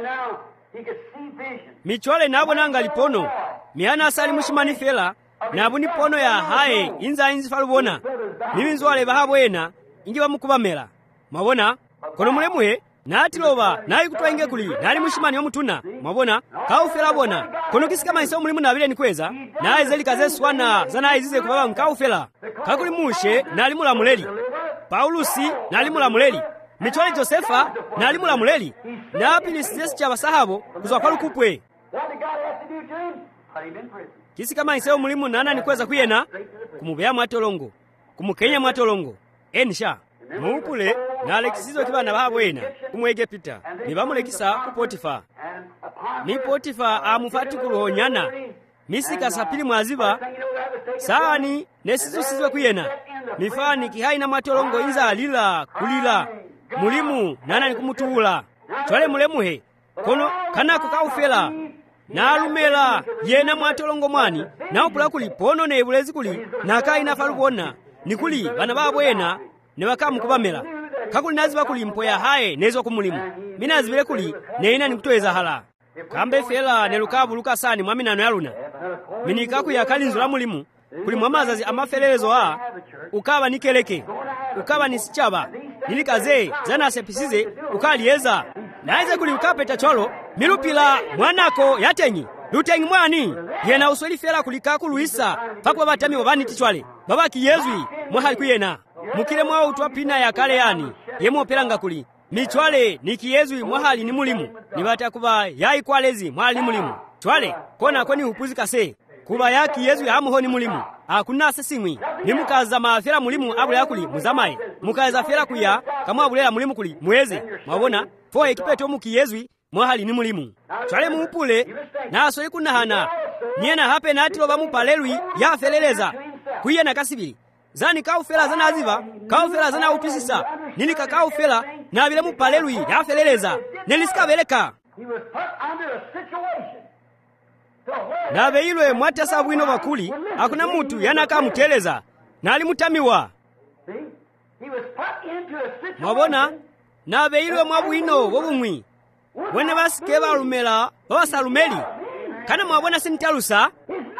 michwale nabona ngalipono miana asali mushimanifela nabuni pono ya haye inza inzi falubona nibinzwale bahabwena ingi bamukubamela mabona kono mulemuhe natiloba nayi kutwenge kuli nali mushimani omutuna mabona kaufela bona kono kisikama iso mulimu nabile nikweza naye zeli kazeswana zana izize kubaba nkaufela kakuli mushe nali mulamuleli Paulusi nali mulamuleli michwale Josefa nali mulamuleli na apilisisi cha basahabo kuzwa kwa lukupwe kisikama iso mulimu nana nikweza kuyena kumubea mwatolongo kumukenya mwatolongo enisha muupule na alekisizo kibana bahabwena kumwege Peter nibamulekisa ku Potifa ni Potifa amufati kuruhonyana misika sapili mwaziba saani nesizo sizwe kuyena mifani kihaina mwatolongo inza alila kulila mulimu nana nikumutuula twale mulemuhe kono kanako kaufela na alumela yena mwatolongo mwani na upula kuli pono ne bulezi kuli na kaina falubona nikuli bana babwena ne bakamu kubamela kakuli naziba kuli mpoya haye nezo kumulimu minazibile kuli neina nikutweza hala kambe fela ne lukabu lukasani mwaminano yaluna minikaku yakalinzula mulimu kuli mwamazazi amafelezo a ukaba nikeleke ukaba nisichaba nilikaze zana sepisize ukalieza naize kuli ukapeta cholo milupila mwanako yatenyi lutenyi mwani yena usweli fela kulikaku luisa pakwa batami wabani tichwale babaki yezwi mwahali kuyena mukile mwa utwa pina ya kale yani yemo pelanga kuli michwale nikiyezwi mwahali ni mulimu nibata kuba yai kwalezi mwahali mulimu chwale kona koni upuzi kase kuba yaki yezwi hamuho ni mulimu akuna sesimwi nimukaza mafera mulimu abule yakuli muzamaye mukaza fera kuya kama abulera mulimu kuli mweze mwabona fo ekipeto mukiyezwi mwahali ni mulimu chwale muupule na asoli kunahana niena hape na atilo bamupalelwi ya feleleza kuye na kasibili zani kaufela zana aziva kaufela zana utusisa nini kakaufela na bile mupalelwi ya feleleza nelisika beleka na beilwe mwatasa bwino bakuli akuna mutu yana kamuteleza na alimutamiwa mwabona na beilwe mwabwino bobumwi wene basike balumela babasalumeli kana mwabona sintalusa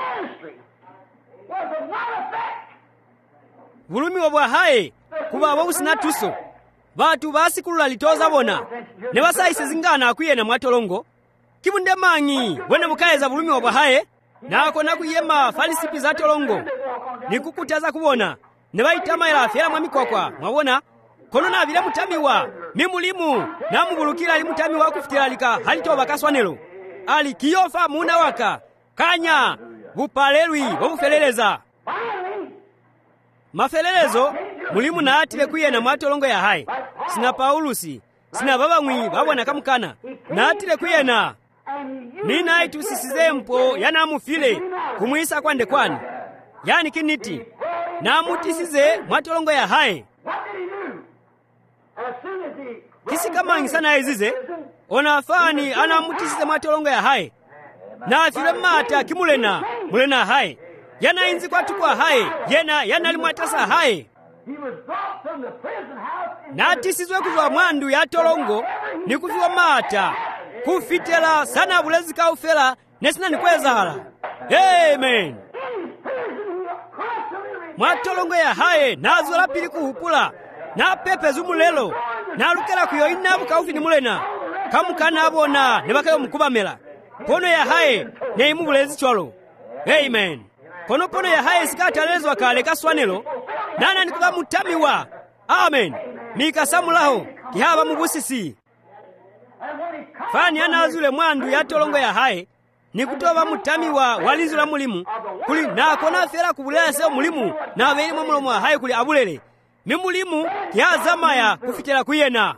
bulumi obwa haye kuba bawusina tuso batu basikulula litoza bona ne basayise zingana akuyena mwatolongo kibunde manyi wene mukayeza bulumi obwa haye nako nakuyema falisipi za tolongo nikukutaza kubona ne bayitama ila fera mwa mikwakwa mwabona kono na bile mutamiwa mimulimu namubulukira ali mutamiwa kufitira lika halitoba kaswanelo ali kiyofa muna waka kanya bupalelwi bobufeleleza mafelelezo mulimu na atile kuyena mwatolongo ya haye sina Paulusi sina baba mwi babona kamukana na atile kuyena nina itu sisize mpo yana mufile kumwisa kwande kwani yani kiniti na mutisize mwatolongo ya haye kisi kama ngisana ezize ona fani ana mutisize mwatolongo ya haye na afile mata kimulena mulena haye yana inzi kwa tukwa haye yena yana limwatasa haye na tisizwe kuzwa mwandu ya tolongo ni kufiwa mata kufitela sana bulezi kaufela nesina nikweza hala amen mwatolongo ya haye nazo lapili kuhupula na pepe zumulelo na lukela kuyo inabu kaufi ni mulena kamukana abona nebakayo mukubamela pono ya haye ne imu bulezi chwalo amen kono pono ya haye sikatalezwa kale kaswanelo nana nikuba mutamiwa amen mikasamulaho kihaba mubusisi fani anazule mwandu ya tolongo ya haye nikutoba mutamiwa walinzi la mulimu kuli nako nafera kubulera se mulimu na beli mu mulomo haye kuli abulele mimulimu yazamaya kufikira kuyena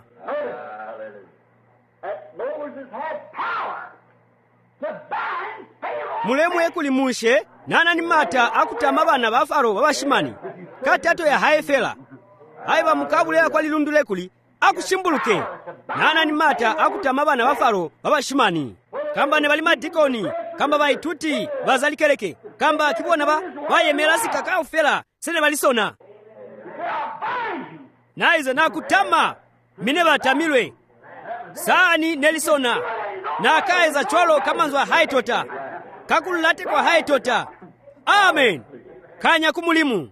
mulemu ekuli mushe nana ni mata akutama bana ba Faro babashimani katato ya haye fela haye bamukabulera kwa lilundule kuli akushimbuluke nana ni mata akutama bana ba Faro babashimani kamba ne bali madikoni kamba baituti bazalikeleke kamba kibona ba bayemera sikaka ufela sene balisona naize nakutama mine batamilwe sani nelisona na kaeza chwalo kamanzwa haitota kakulate kwa haitota amen kanya kumulimu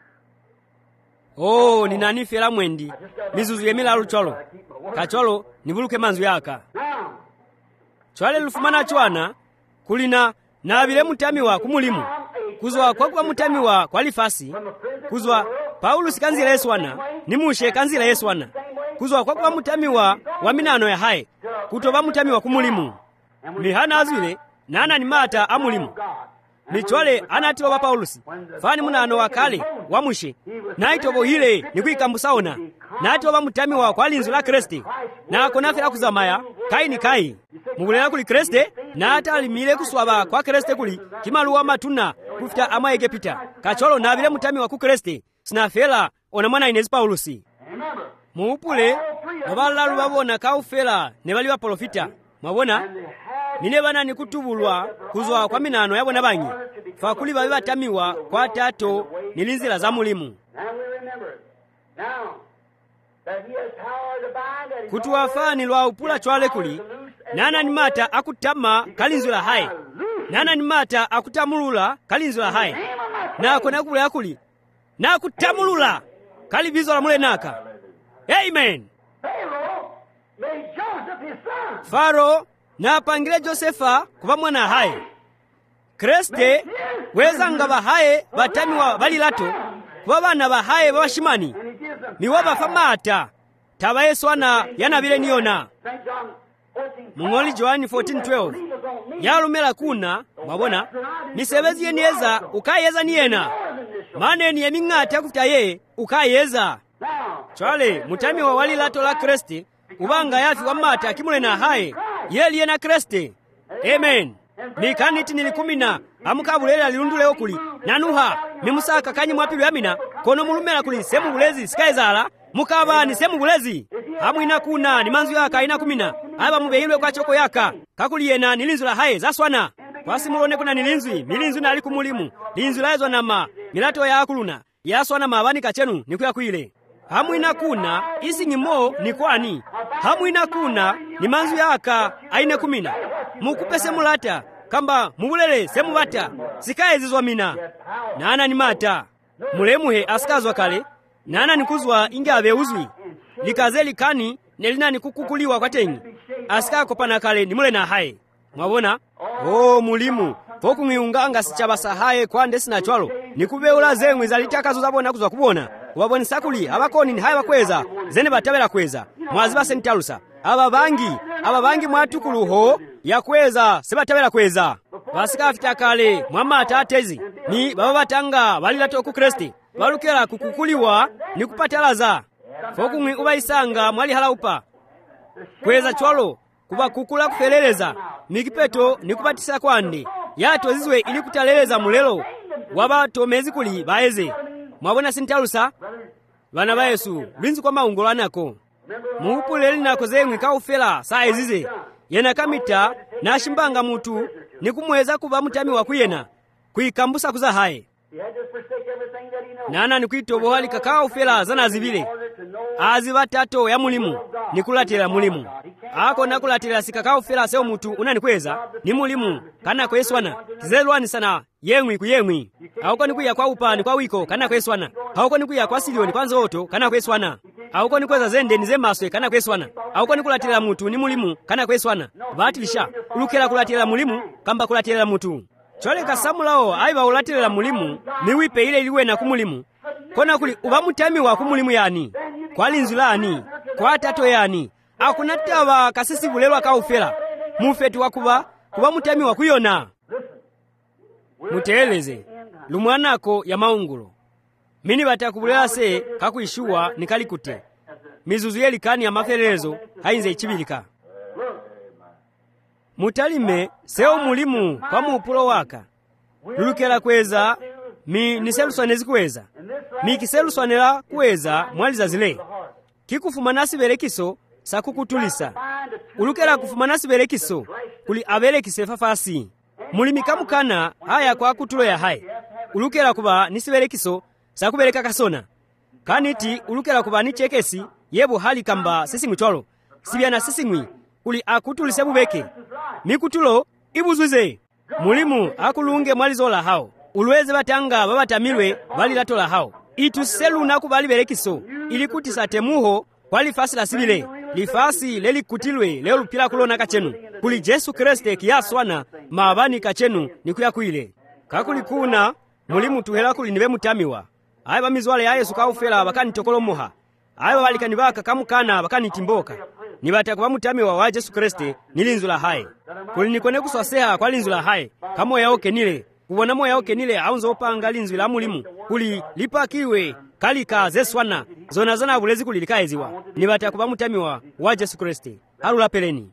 oh ni nani fela mwendi mizuzu yemila chwalo kachwalo nibuluke manzu yaka chwale lufumana chwana kulina na vile mutamiwa kumulimu kuzwa kwa kwa mutamiwa kwa lifasi kuzwa Paulo sikanzira Yeswana nimushe kanzira Yeswana kuzwa kwa kwa mutamiwa wa minano ya haye kutoba mutamiwa kumulimu mihana azwile nana ni mata amulimu michwale anatilo wa Paulusi fani munano wa kale wa mushe naitobo hile nikuikambusaona natoba mutamiwa kwa linzu la Kriste na konafira kuzamaya kai ni kai mugulela kuli Kriste na ata alimile kuswaba kwa Kriste kuli kimaluwa matuna kufita ama Egepita kacholo na vile mutamiwa ku Kriste sinafela ona mwana Inezi Paulusi muupule mabalalu babona kaufela ne bali ba profita mabona mine bana nikutubulwa kuzwa kwa minano yabona banyi fakuli babe batamiwa kwa tato nilinzira za mulimu kutuwafani lwa upula chwale kuli nana ni mata akutama kalinzula haye nana ni mata akutamulula kalinzula haye na kona kule akuli na kutamulula kalibizo la mule naka amen Faro na pangile Josefa kuba mwana haye Kriste weza ngaba haye batamiwa balilato kuba bana ba haye babashimani miwaba famata taba Yeswana yanabile niona Mungoli Johani fourteen twelve yalumela kuna mabona misebezi yeneza ukayeza niyena maneni yemingata kufuta ye ukayeza chwale mutami wa wali lato la Kriste ubanga yafi wa mata kimule na haye yeli yena Kriste amen mikaniti nilikumina amukabulela lilundule okuli nanuha mimusaka kanyi mwapilu yamina kono mulumela kuli semu bulezi sikaizala mukaba ni semu bulezi hamu inakuna ni manzu yaka inakumina aba mubehilwe kwa choko yaka kakuli yena nilinzu la haye zaswana kwasi mulone kuna nilinzwi milinzu na alikumulimu linzu laezo nama milato ya akuluna yaswana mabani kachenu nikuya kuile hamu inakuna isi ngimo ni kwani hamu inakuna ni manzu yaka aine kumina mukupe semulata kamba mubulele semubata sikaye zizwa mina nana ni mata mulemuhe asikazwa kale nana nikuzwa ingabe uzwi likazeli kani nelina nikukukuliwa kwa tenyi asika kopana kale ni mule na haye mwabona oh mulimu foku ngiunganga sichabasa haye kwa ndesi na chwalo nikubeula zemwe zalitakazo zabona kuzwa kubona waboni sakuli abakoni ni haye bakweza zene batabela kweza mwaziba senitalusa aba bangi aba bangi mwatukuluho yakweza sebatabela kweza basika afita kale mwamata atezi ni baba batanga balilato ku Kriste balukela kukukuliwa nikupatalaza foku ngi ubaisanga mwali halaupa kweza chwalo kuba kukula kufeleleza mikipeto nikubatisa kwandi yato zizwe ili kutaleleza mulelo waba tomezi kuli baeze mwabona sintalusa bana ba Yesu linzi kwa maungolo anako muupuleli nako zemwe kaufela saa ezize yena kamita na shimbanga mutu nikumweza kuba mutami wa kuyena kuikambusa kuza haye nana nikuitobo hali kakao fela zana zivile azi batatu ya mulimu nikulatira mulimu ako nakulatira sikakao fela seo mutu unanikweza ni mulimu kana kwa Yeswana kizelwani sana yengwi kuyengwi auko nikuya kwa upani kwa wiko kana kwa Yeswana auko nikuya kwa silioni kwanza oto kana kwa Yeswana auko nikweza zende nize maswe kana kwa Yeswana auko nikulatira mutu ni mulimu kana kwa Yeswana batilisha ulukela kulatira mulimu kamba kulatira mutu chole kasamulao aiba ulatira mulimu niwipe ile iliwe na kumulimu kona kuli uba mutami wa kumulimu yani kwa linzulani kwa tato yani akunatava kasisi bulelwa kaufela mufeti wakuba kuba mutemi wakuyona muteeleze lumwanako ya maungulo mini batakubulela se kakuishuwa nikalikute mizuzu yelikani ya maferezo hainze ichibilika mutalime seo mulimu kwa muupulo waka lulukela kweza mi niseluswanezi kuweza mikiseluswanela kuweza mwaliza zile kikufuma nasi belekiso sakukutulisa ulukela kufuma nasi belekiso kuli abelekise fafasi mulimi kamukana haya kwa kutulo ya hai ulukela kuba nisibelekiso sakubeleka kasona kaniti ulukela kuba nichekesi yebo hali kamba sisimwi cholo sibyana sisimwi kuli akutulise bubeke mikutulo ibuzwize mulimu akulunge mwalizola hao ulweze batanga babatamilwe balilatola hao ituseluna kubali belekiso ilikuti satemuho kwalifasi la sibile lifasi lelikutilwe leo lupila kulona kachenu kuli Jesu Kriste kiyaswana mabani kachenu nikuya kuile kakulikuna mulimu tuhela kuli nibe mutamiwa ayi bamizwale ya Yesu kaufela bakani tokolo muha ayi balikani baka kamukana bakani timboka nibata kwa mutamiwa wa Jesu Kriste nilinzula hai kuli nikone kuswaseha kwa linzula hai kamo yaoke nile kubona moya oke nile aunzo opanga linzwi la mulimu kuli lipakiwe kalika zeswana zona zana bulezi kuli likaeziwa nibata kuba mutamiwa wa Jesu Kriste halula peleni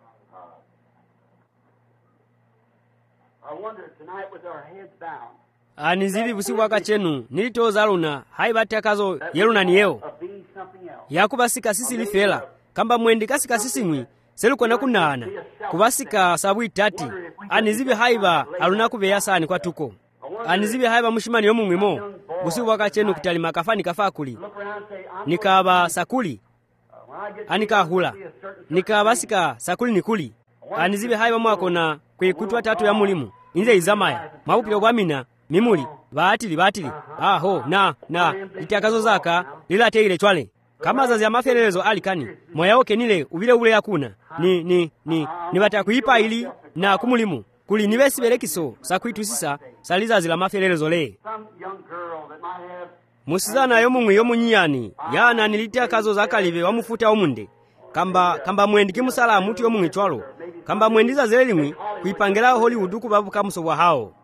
anizivi busi waka chenu nilitoza luna haibati kazo yeluna niyeo yakubasika sisi lifela kamba mwendi kasika sisi mwi selu kona kunana kubasika sabu itati anizivi haiba aluna kubeya sani kwa tuko anizivi haiba mushimani yomu mwimo busi waka chenu kutalima kafani kafakuli nikaba sakuli anikahula nikabasika sakuli nikuli anizivi haiba mwakona kwekutwa tatu ya mulimu inze izamaya mabupilo bwamina mimuli baatili baatili aho na na litakazo zaka lilate ile chwale kama zazi ya maferezo alikani moya oke nile ubile ule yakuna ni ni ni nibata kuipa ili na kumulimu kuli nibesi belekiso sakwitu sisa saliza zila maferezo le musizana yomu yomu nyani yana nilitia kazo zakalive wamufuta omunde kamba kamba mwendi kimusala mutu yomu chwalo kamba mwendiza zelimwi kuipangela Hollywood kubabu kamusobwa hao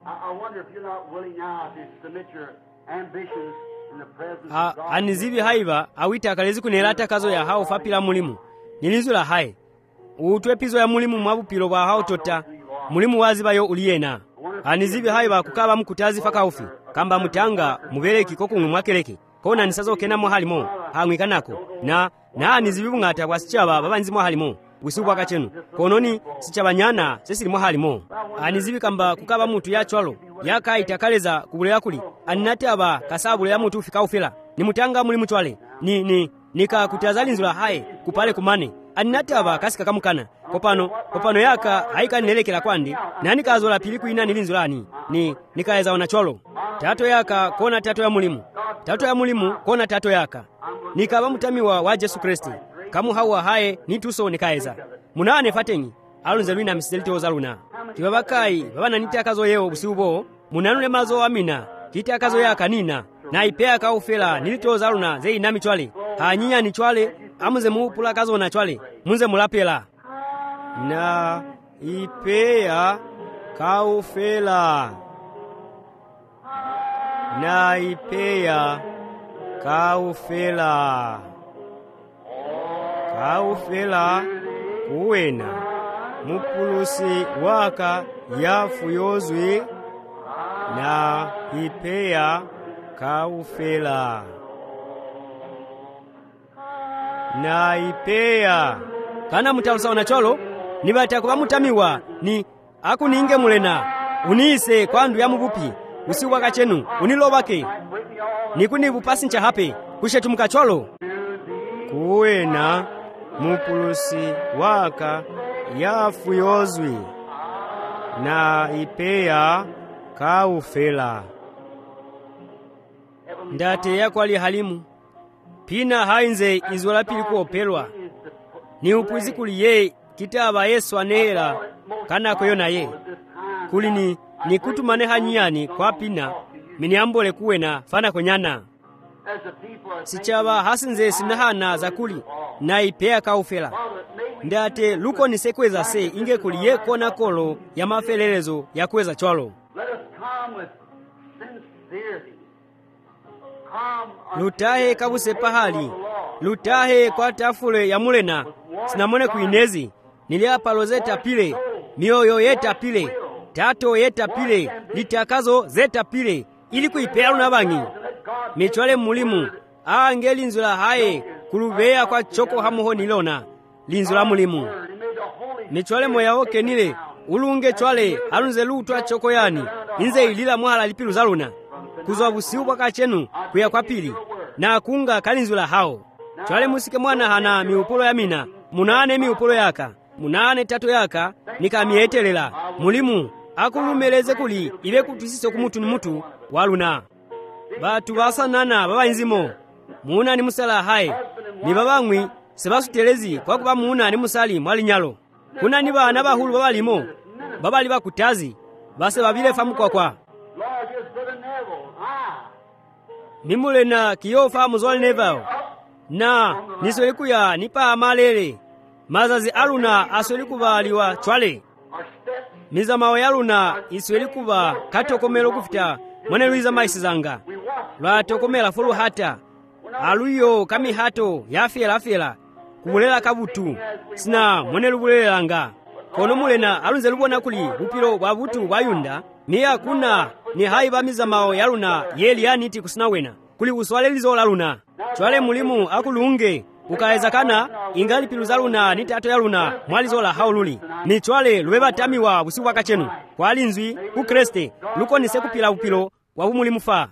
A, anizivi haiba awita akalezi kunelata kazo ya hao fapila mulimu nilinzula hai utwe pizo ya mulimu mwabupilo bwa hao tota mulimu waziba yo uliyena anizivi haiba kukaba mukutazi faka ufi kamba mutanga mubeleki kokumwe mwakeleke kona nisazo kena mo halimo hangwikanako na na anizivi ngata kwasichaba babanzi mo halimo busiku akachenu kononi sichabanyana sesili mo halimo anizivi kamba kukaba mutu ya chwalo yaka itakaleza kubulela kuli aninate aba kasabule ya mutu fika ufela ni mutanga muli mutwale ni ni nika kutazali nzula hai kupale kumane aninate aba kasika kamukana kopano kopano yaka haika nilekela kwandi nani kazola pili kuina nilinzulani ni nikaeza ona cholo tato yaka kona tato ya mulimu tato ya mulimu kona tato yaka nikaba mutamiwa wa Jesu Kristi kamu hawa hae nituso nikaeza munane fatengi alunze lwina msidelite ozaluna tibabakai babana nitakazo yeo busiubo munanule mazo amina kitakazo yaka nina na ipea kaufela nilitoza luna zei nami chwale hanyinya ni chwale amuze muupula kazo na chwale munze mulapela na ipea kaufela na ipea kaufela kaufela kuwena mupulusi waka yafu yozwi na ipea kaufela na ipea kana mutalusa onacholo nibata kuba mutamiwa ni akuninge mulena unise kwandu ya mubupi usiwa kachenu unilobake nikuni bupasi ncha hape kushetu mukacholo kuwena mupulusi waka yafu yozwi na ipea kaufela ndate yako ali halimu pina hainze izwala pili kuopelwa ni upuzi kuli ye kitaba Yesu anera kana koyona ye kuli ni nikutumane hanyani kwa pina miniambole kuwena fana konyana as the people are sichava hasinze sinahana zakuli na ipeya kaufela ndate luko nisekweza se inge kuli ye kona kolo ya mafelelezo ya kweza chwalo. Let us come with sincerity. Come Lutahe kabuse pahali lutahe kwa tafule ya mulena sinamone kuinezi niliapa zeta pile mioyo yeta pile tato yeta pile litakazo zeta pile ili kuipea lunabangi michwale mulimu aange linzula haye kulubeya kwa choko hamuho nilona linzula mulimu michwale moya oke nile ulunge chwale alunze lutwa choko yani inze ilila mwahala lipilu zaluna kuzwa busiu kwa kachenu kuya kwa pili na kunga kalinzula hao chwale musike mwana hana miupulo ya mina munane miupulo yaka munane tato yaka nikamietelela mulimu akulumeleze kuli ibe kutusise kumutu ni mutu waluna batu basanana baba inzimo muna ni musala haye ni babangwi sebasutelezi kwa kuba muna ni musali mwali nyalo kuna ni bana bahulu baba limo baba liba kutazi base babile famu kwa kwa Lord, just brother Neville. Ah. nimulena kiyofa muzwali Neville na niswelikuya nipa amalele mazazi aluna aswelikubaliwa chwale Our steps mizamawo yaluna iswelikuba katokomelo kufita mwene luiza maisi zanga we walk lwatokomela fulu hata aluyo kami hato yafela afela kubulela kabutu sina mwene lubulelanga kono mulena alunze lubona kuli bupilo bwa butu bwa yunda miya kuna ni hai bamizamawo yaluna yeli yaniti kusina wena kuli uswale lizo laluna chwale mulimu akulunge ukaeza kana ingali pilu zaluna ni tato yaluna mwalizo la haululi ni chwale lubeba tamiwa busi waka chenu kwa alinzwi ku kreste luko nise kupila upilo wa umulimu fa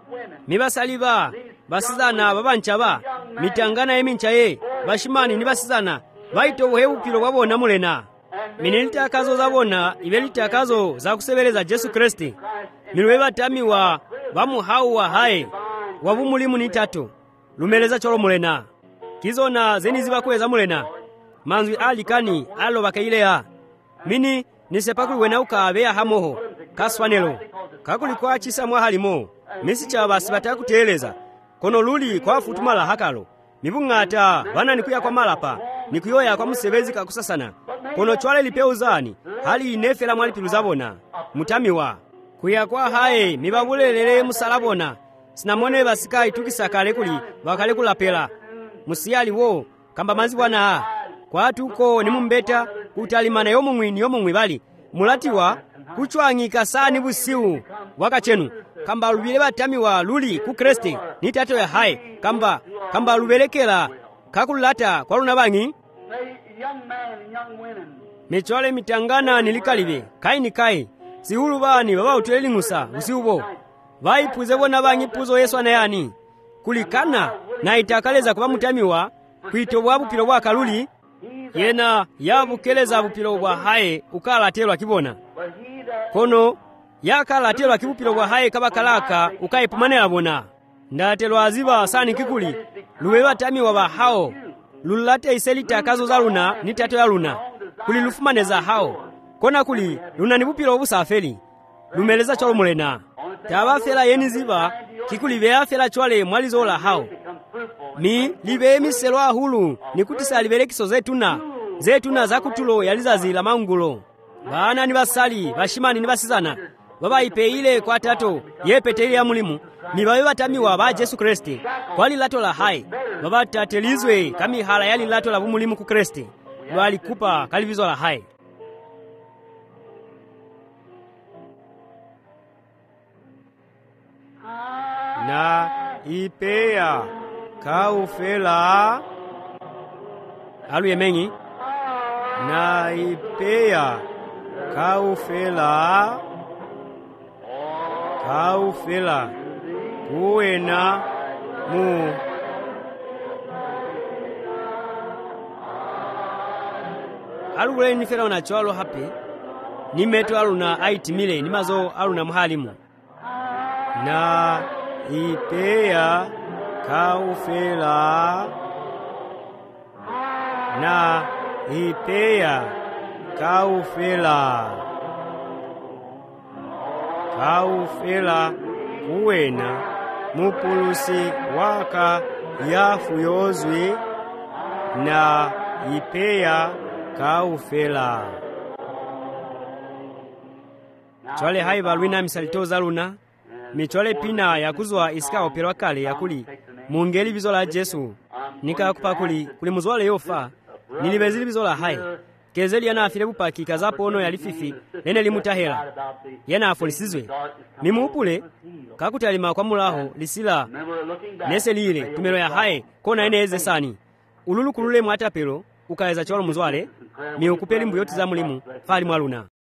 mibasaliba basizana babanchaba mitangana yemincha ye bashimani ni basizana baito buhe upilo wabona mulena minilita kazo zabona ibelita kazo za kusebeleza Yesu Kristo milweba tamiwa bamuhauwa haye wabumulimu ni tato lumeleza cholo mulena kizona zeni ziba kweza mulena manzwi alikani alo bakailea mini nisepakuli wena ukabeya hamoho kaswanelo kakuli kwa chisa mwahalimo misi cha basi batakuteleza kono luli kwa futumala hakalo mibungata bana nikuya kwa malapa nikuyoya kwa musebezi kakusasana kono chwale lipeuzani hali inefela mwali pilu zabona mutamiwa kuya kwa haye mibabulelele musalabona sinamone basikai tukisakale kuli bakale kulapela musiyali wo kamba mazi bwana kwa tuko ni mumbeta utalimana yomo mwini yomo mwibali mulatiwa kuchwangika sani busiu wakachenu kamba lubile batamiwa luli ku Kristo ni tato ya haye kamba kamba lubelekela kakulata kwa lunabangi young men and young women. Michwale mitangana nilikalibe kai ni kai siulu bani baba uteli musa usiubo baipuze bona bangi puzo Yesu anayani kulikana na itakaleza kuba mutamiwa kwitobwa bupilo bwa kaluli yena yabukeleza bupilo bwa haye ukalaterwa kibona kono yakalaterwa kibupilo bwa haye kabakalaka ukaipumanela bona ndatelwa aziba sani kikuli luwewa tamiwa ba hao lulate iselita kazo za luna ni tato ya luna kuli lufumaneza hao kona kuli luna ni bupilo obusafeli lumeleza cholo mulena tabafela yeni ziba kikuli beafela chwale mwalizola hao mi libe miselwa hulu nikutisa libelekiso zetuna zetuna zakutulo yalizazila mangulo bana ni basali bashimani ni basizana baba ipeile kwa tato yepeteli ya mulimu ni bawe batamiwa ba Yesu Kristo kwali lato la hai baba tatelizwe kami hala yali lato la bumulimu ku Kristo lwali kupa kalivizo la hai na ipea kaufela alu yemengi na ipea kaufela kaufela kuwena mu alu ule nifela unachwalo hape nimeto alu na aitimile nimazo alu na mhalimu na ipea kaufela na ipea kaufela kaufela kuwena mupulusi waka yafu yozwi na ipeya kaufela. Chwale haiva lwina misalitoza luna michwale pina yakuzwa isika operwa kale yakuli mungeli bizola Jesu nikakupa kuli kuli muzwale yofa nilibezili bizola hai kezeli yana afile bupaki kazapo ono yalififi nene limutahela yana afolisizwe mimuupule kakutalima kwa mulaho lisila nese lile tumelo ya hai kona ene eze sani ululu kulule mwatapelo ukaweza chwalo muzwale ni ukupeli mbuyoti za mulimu fali mwaluna.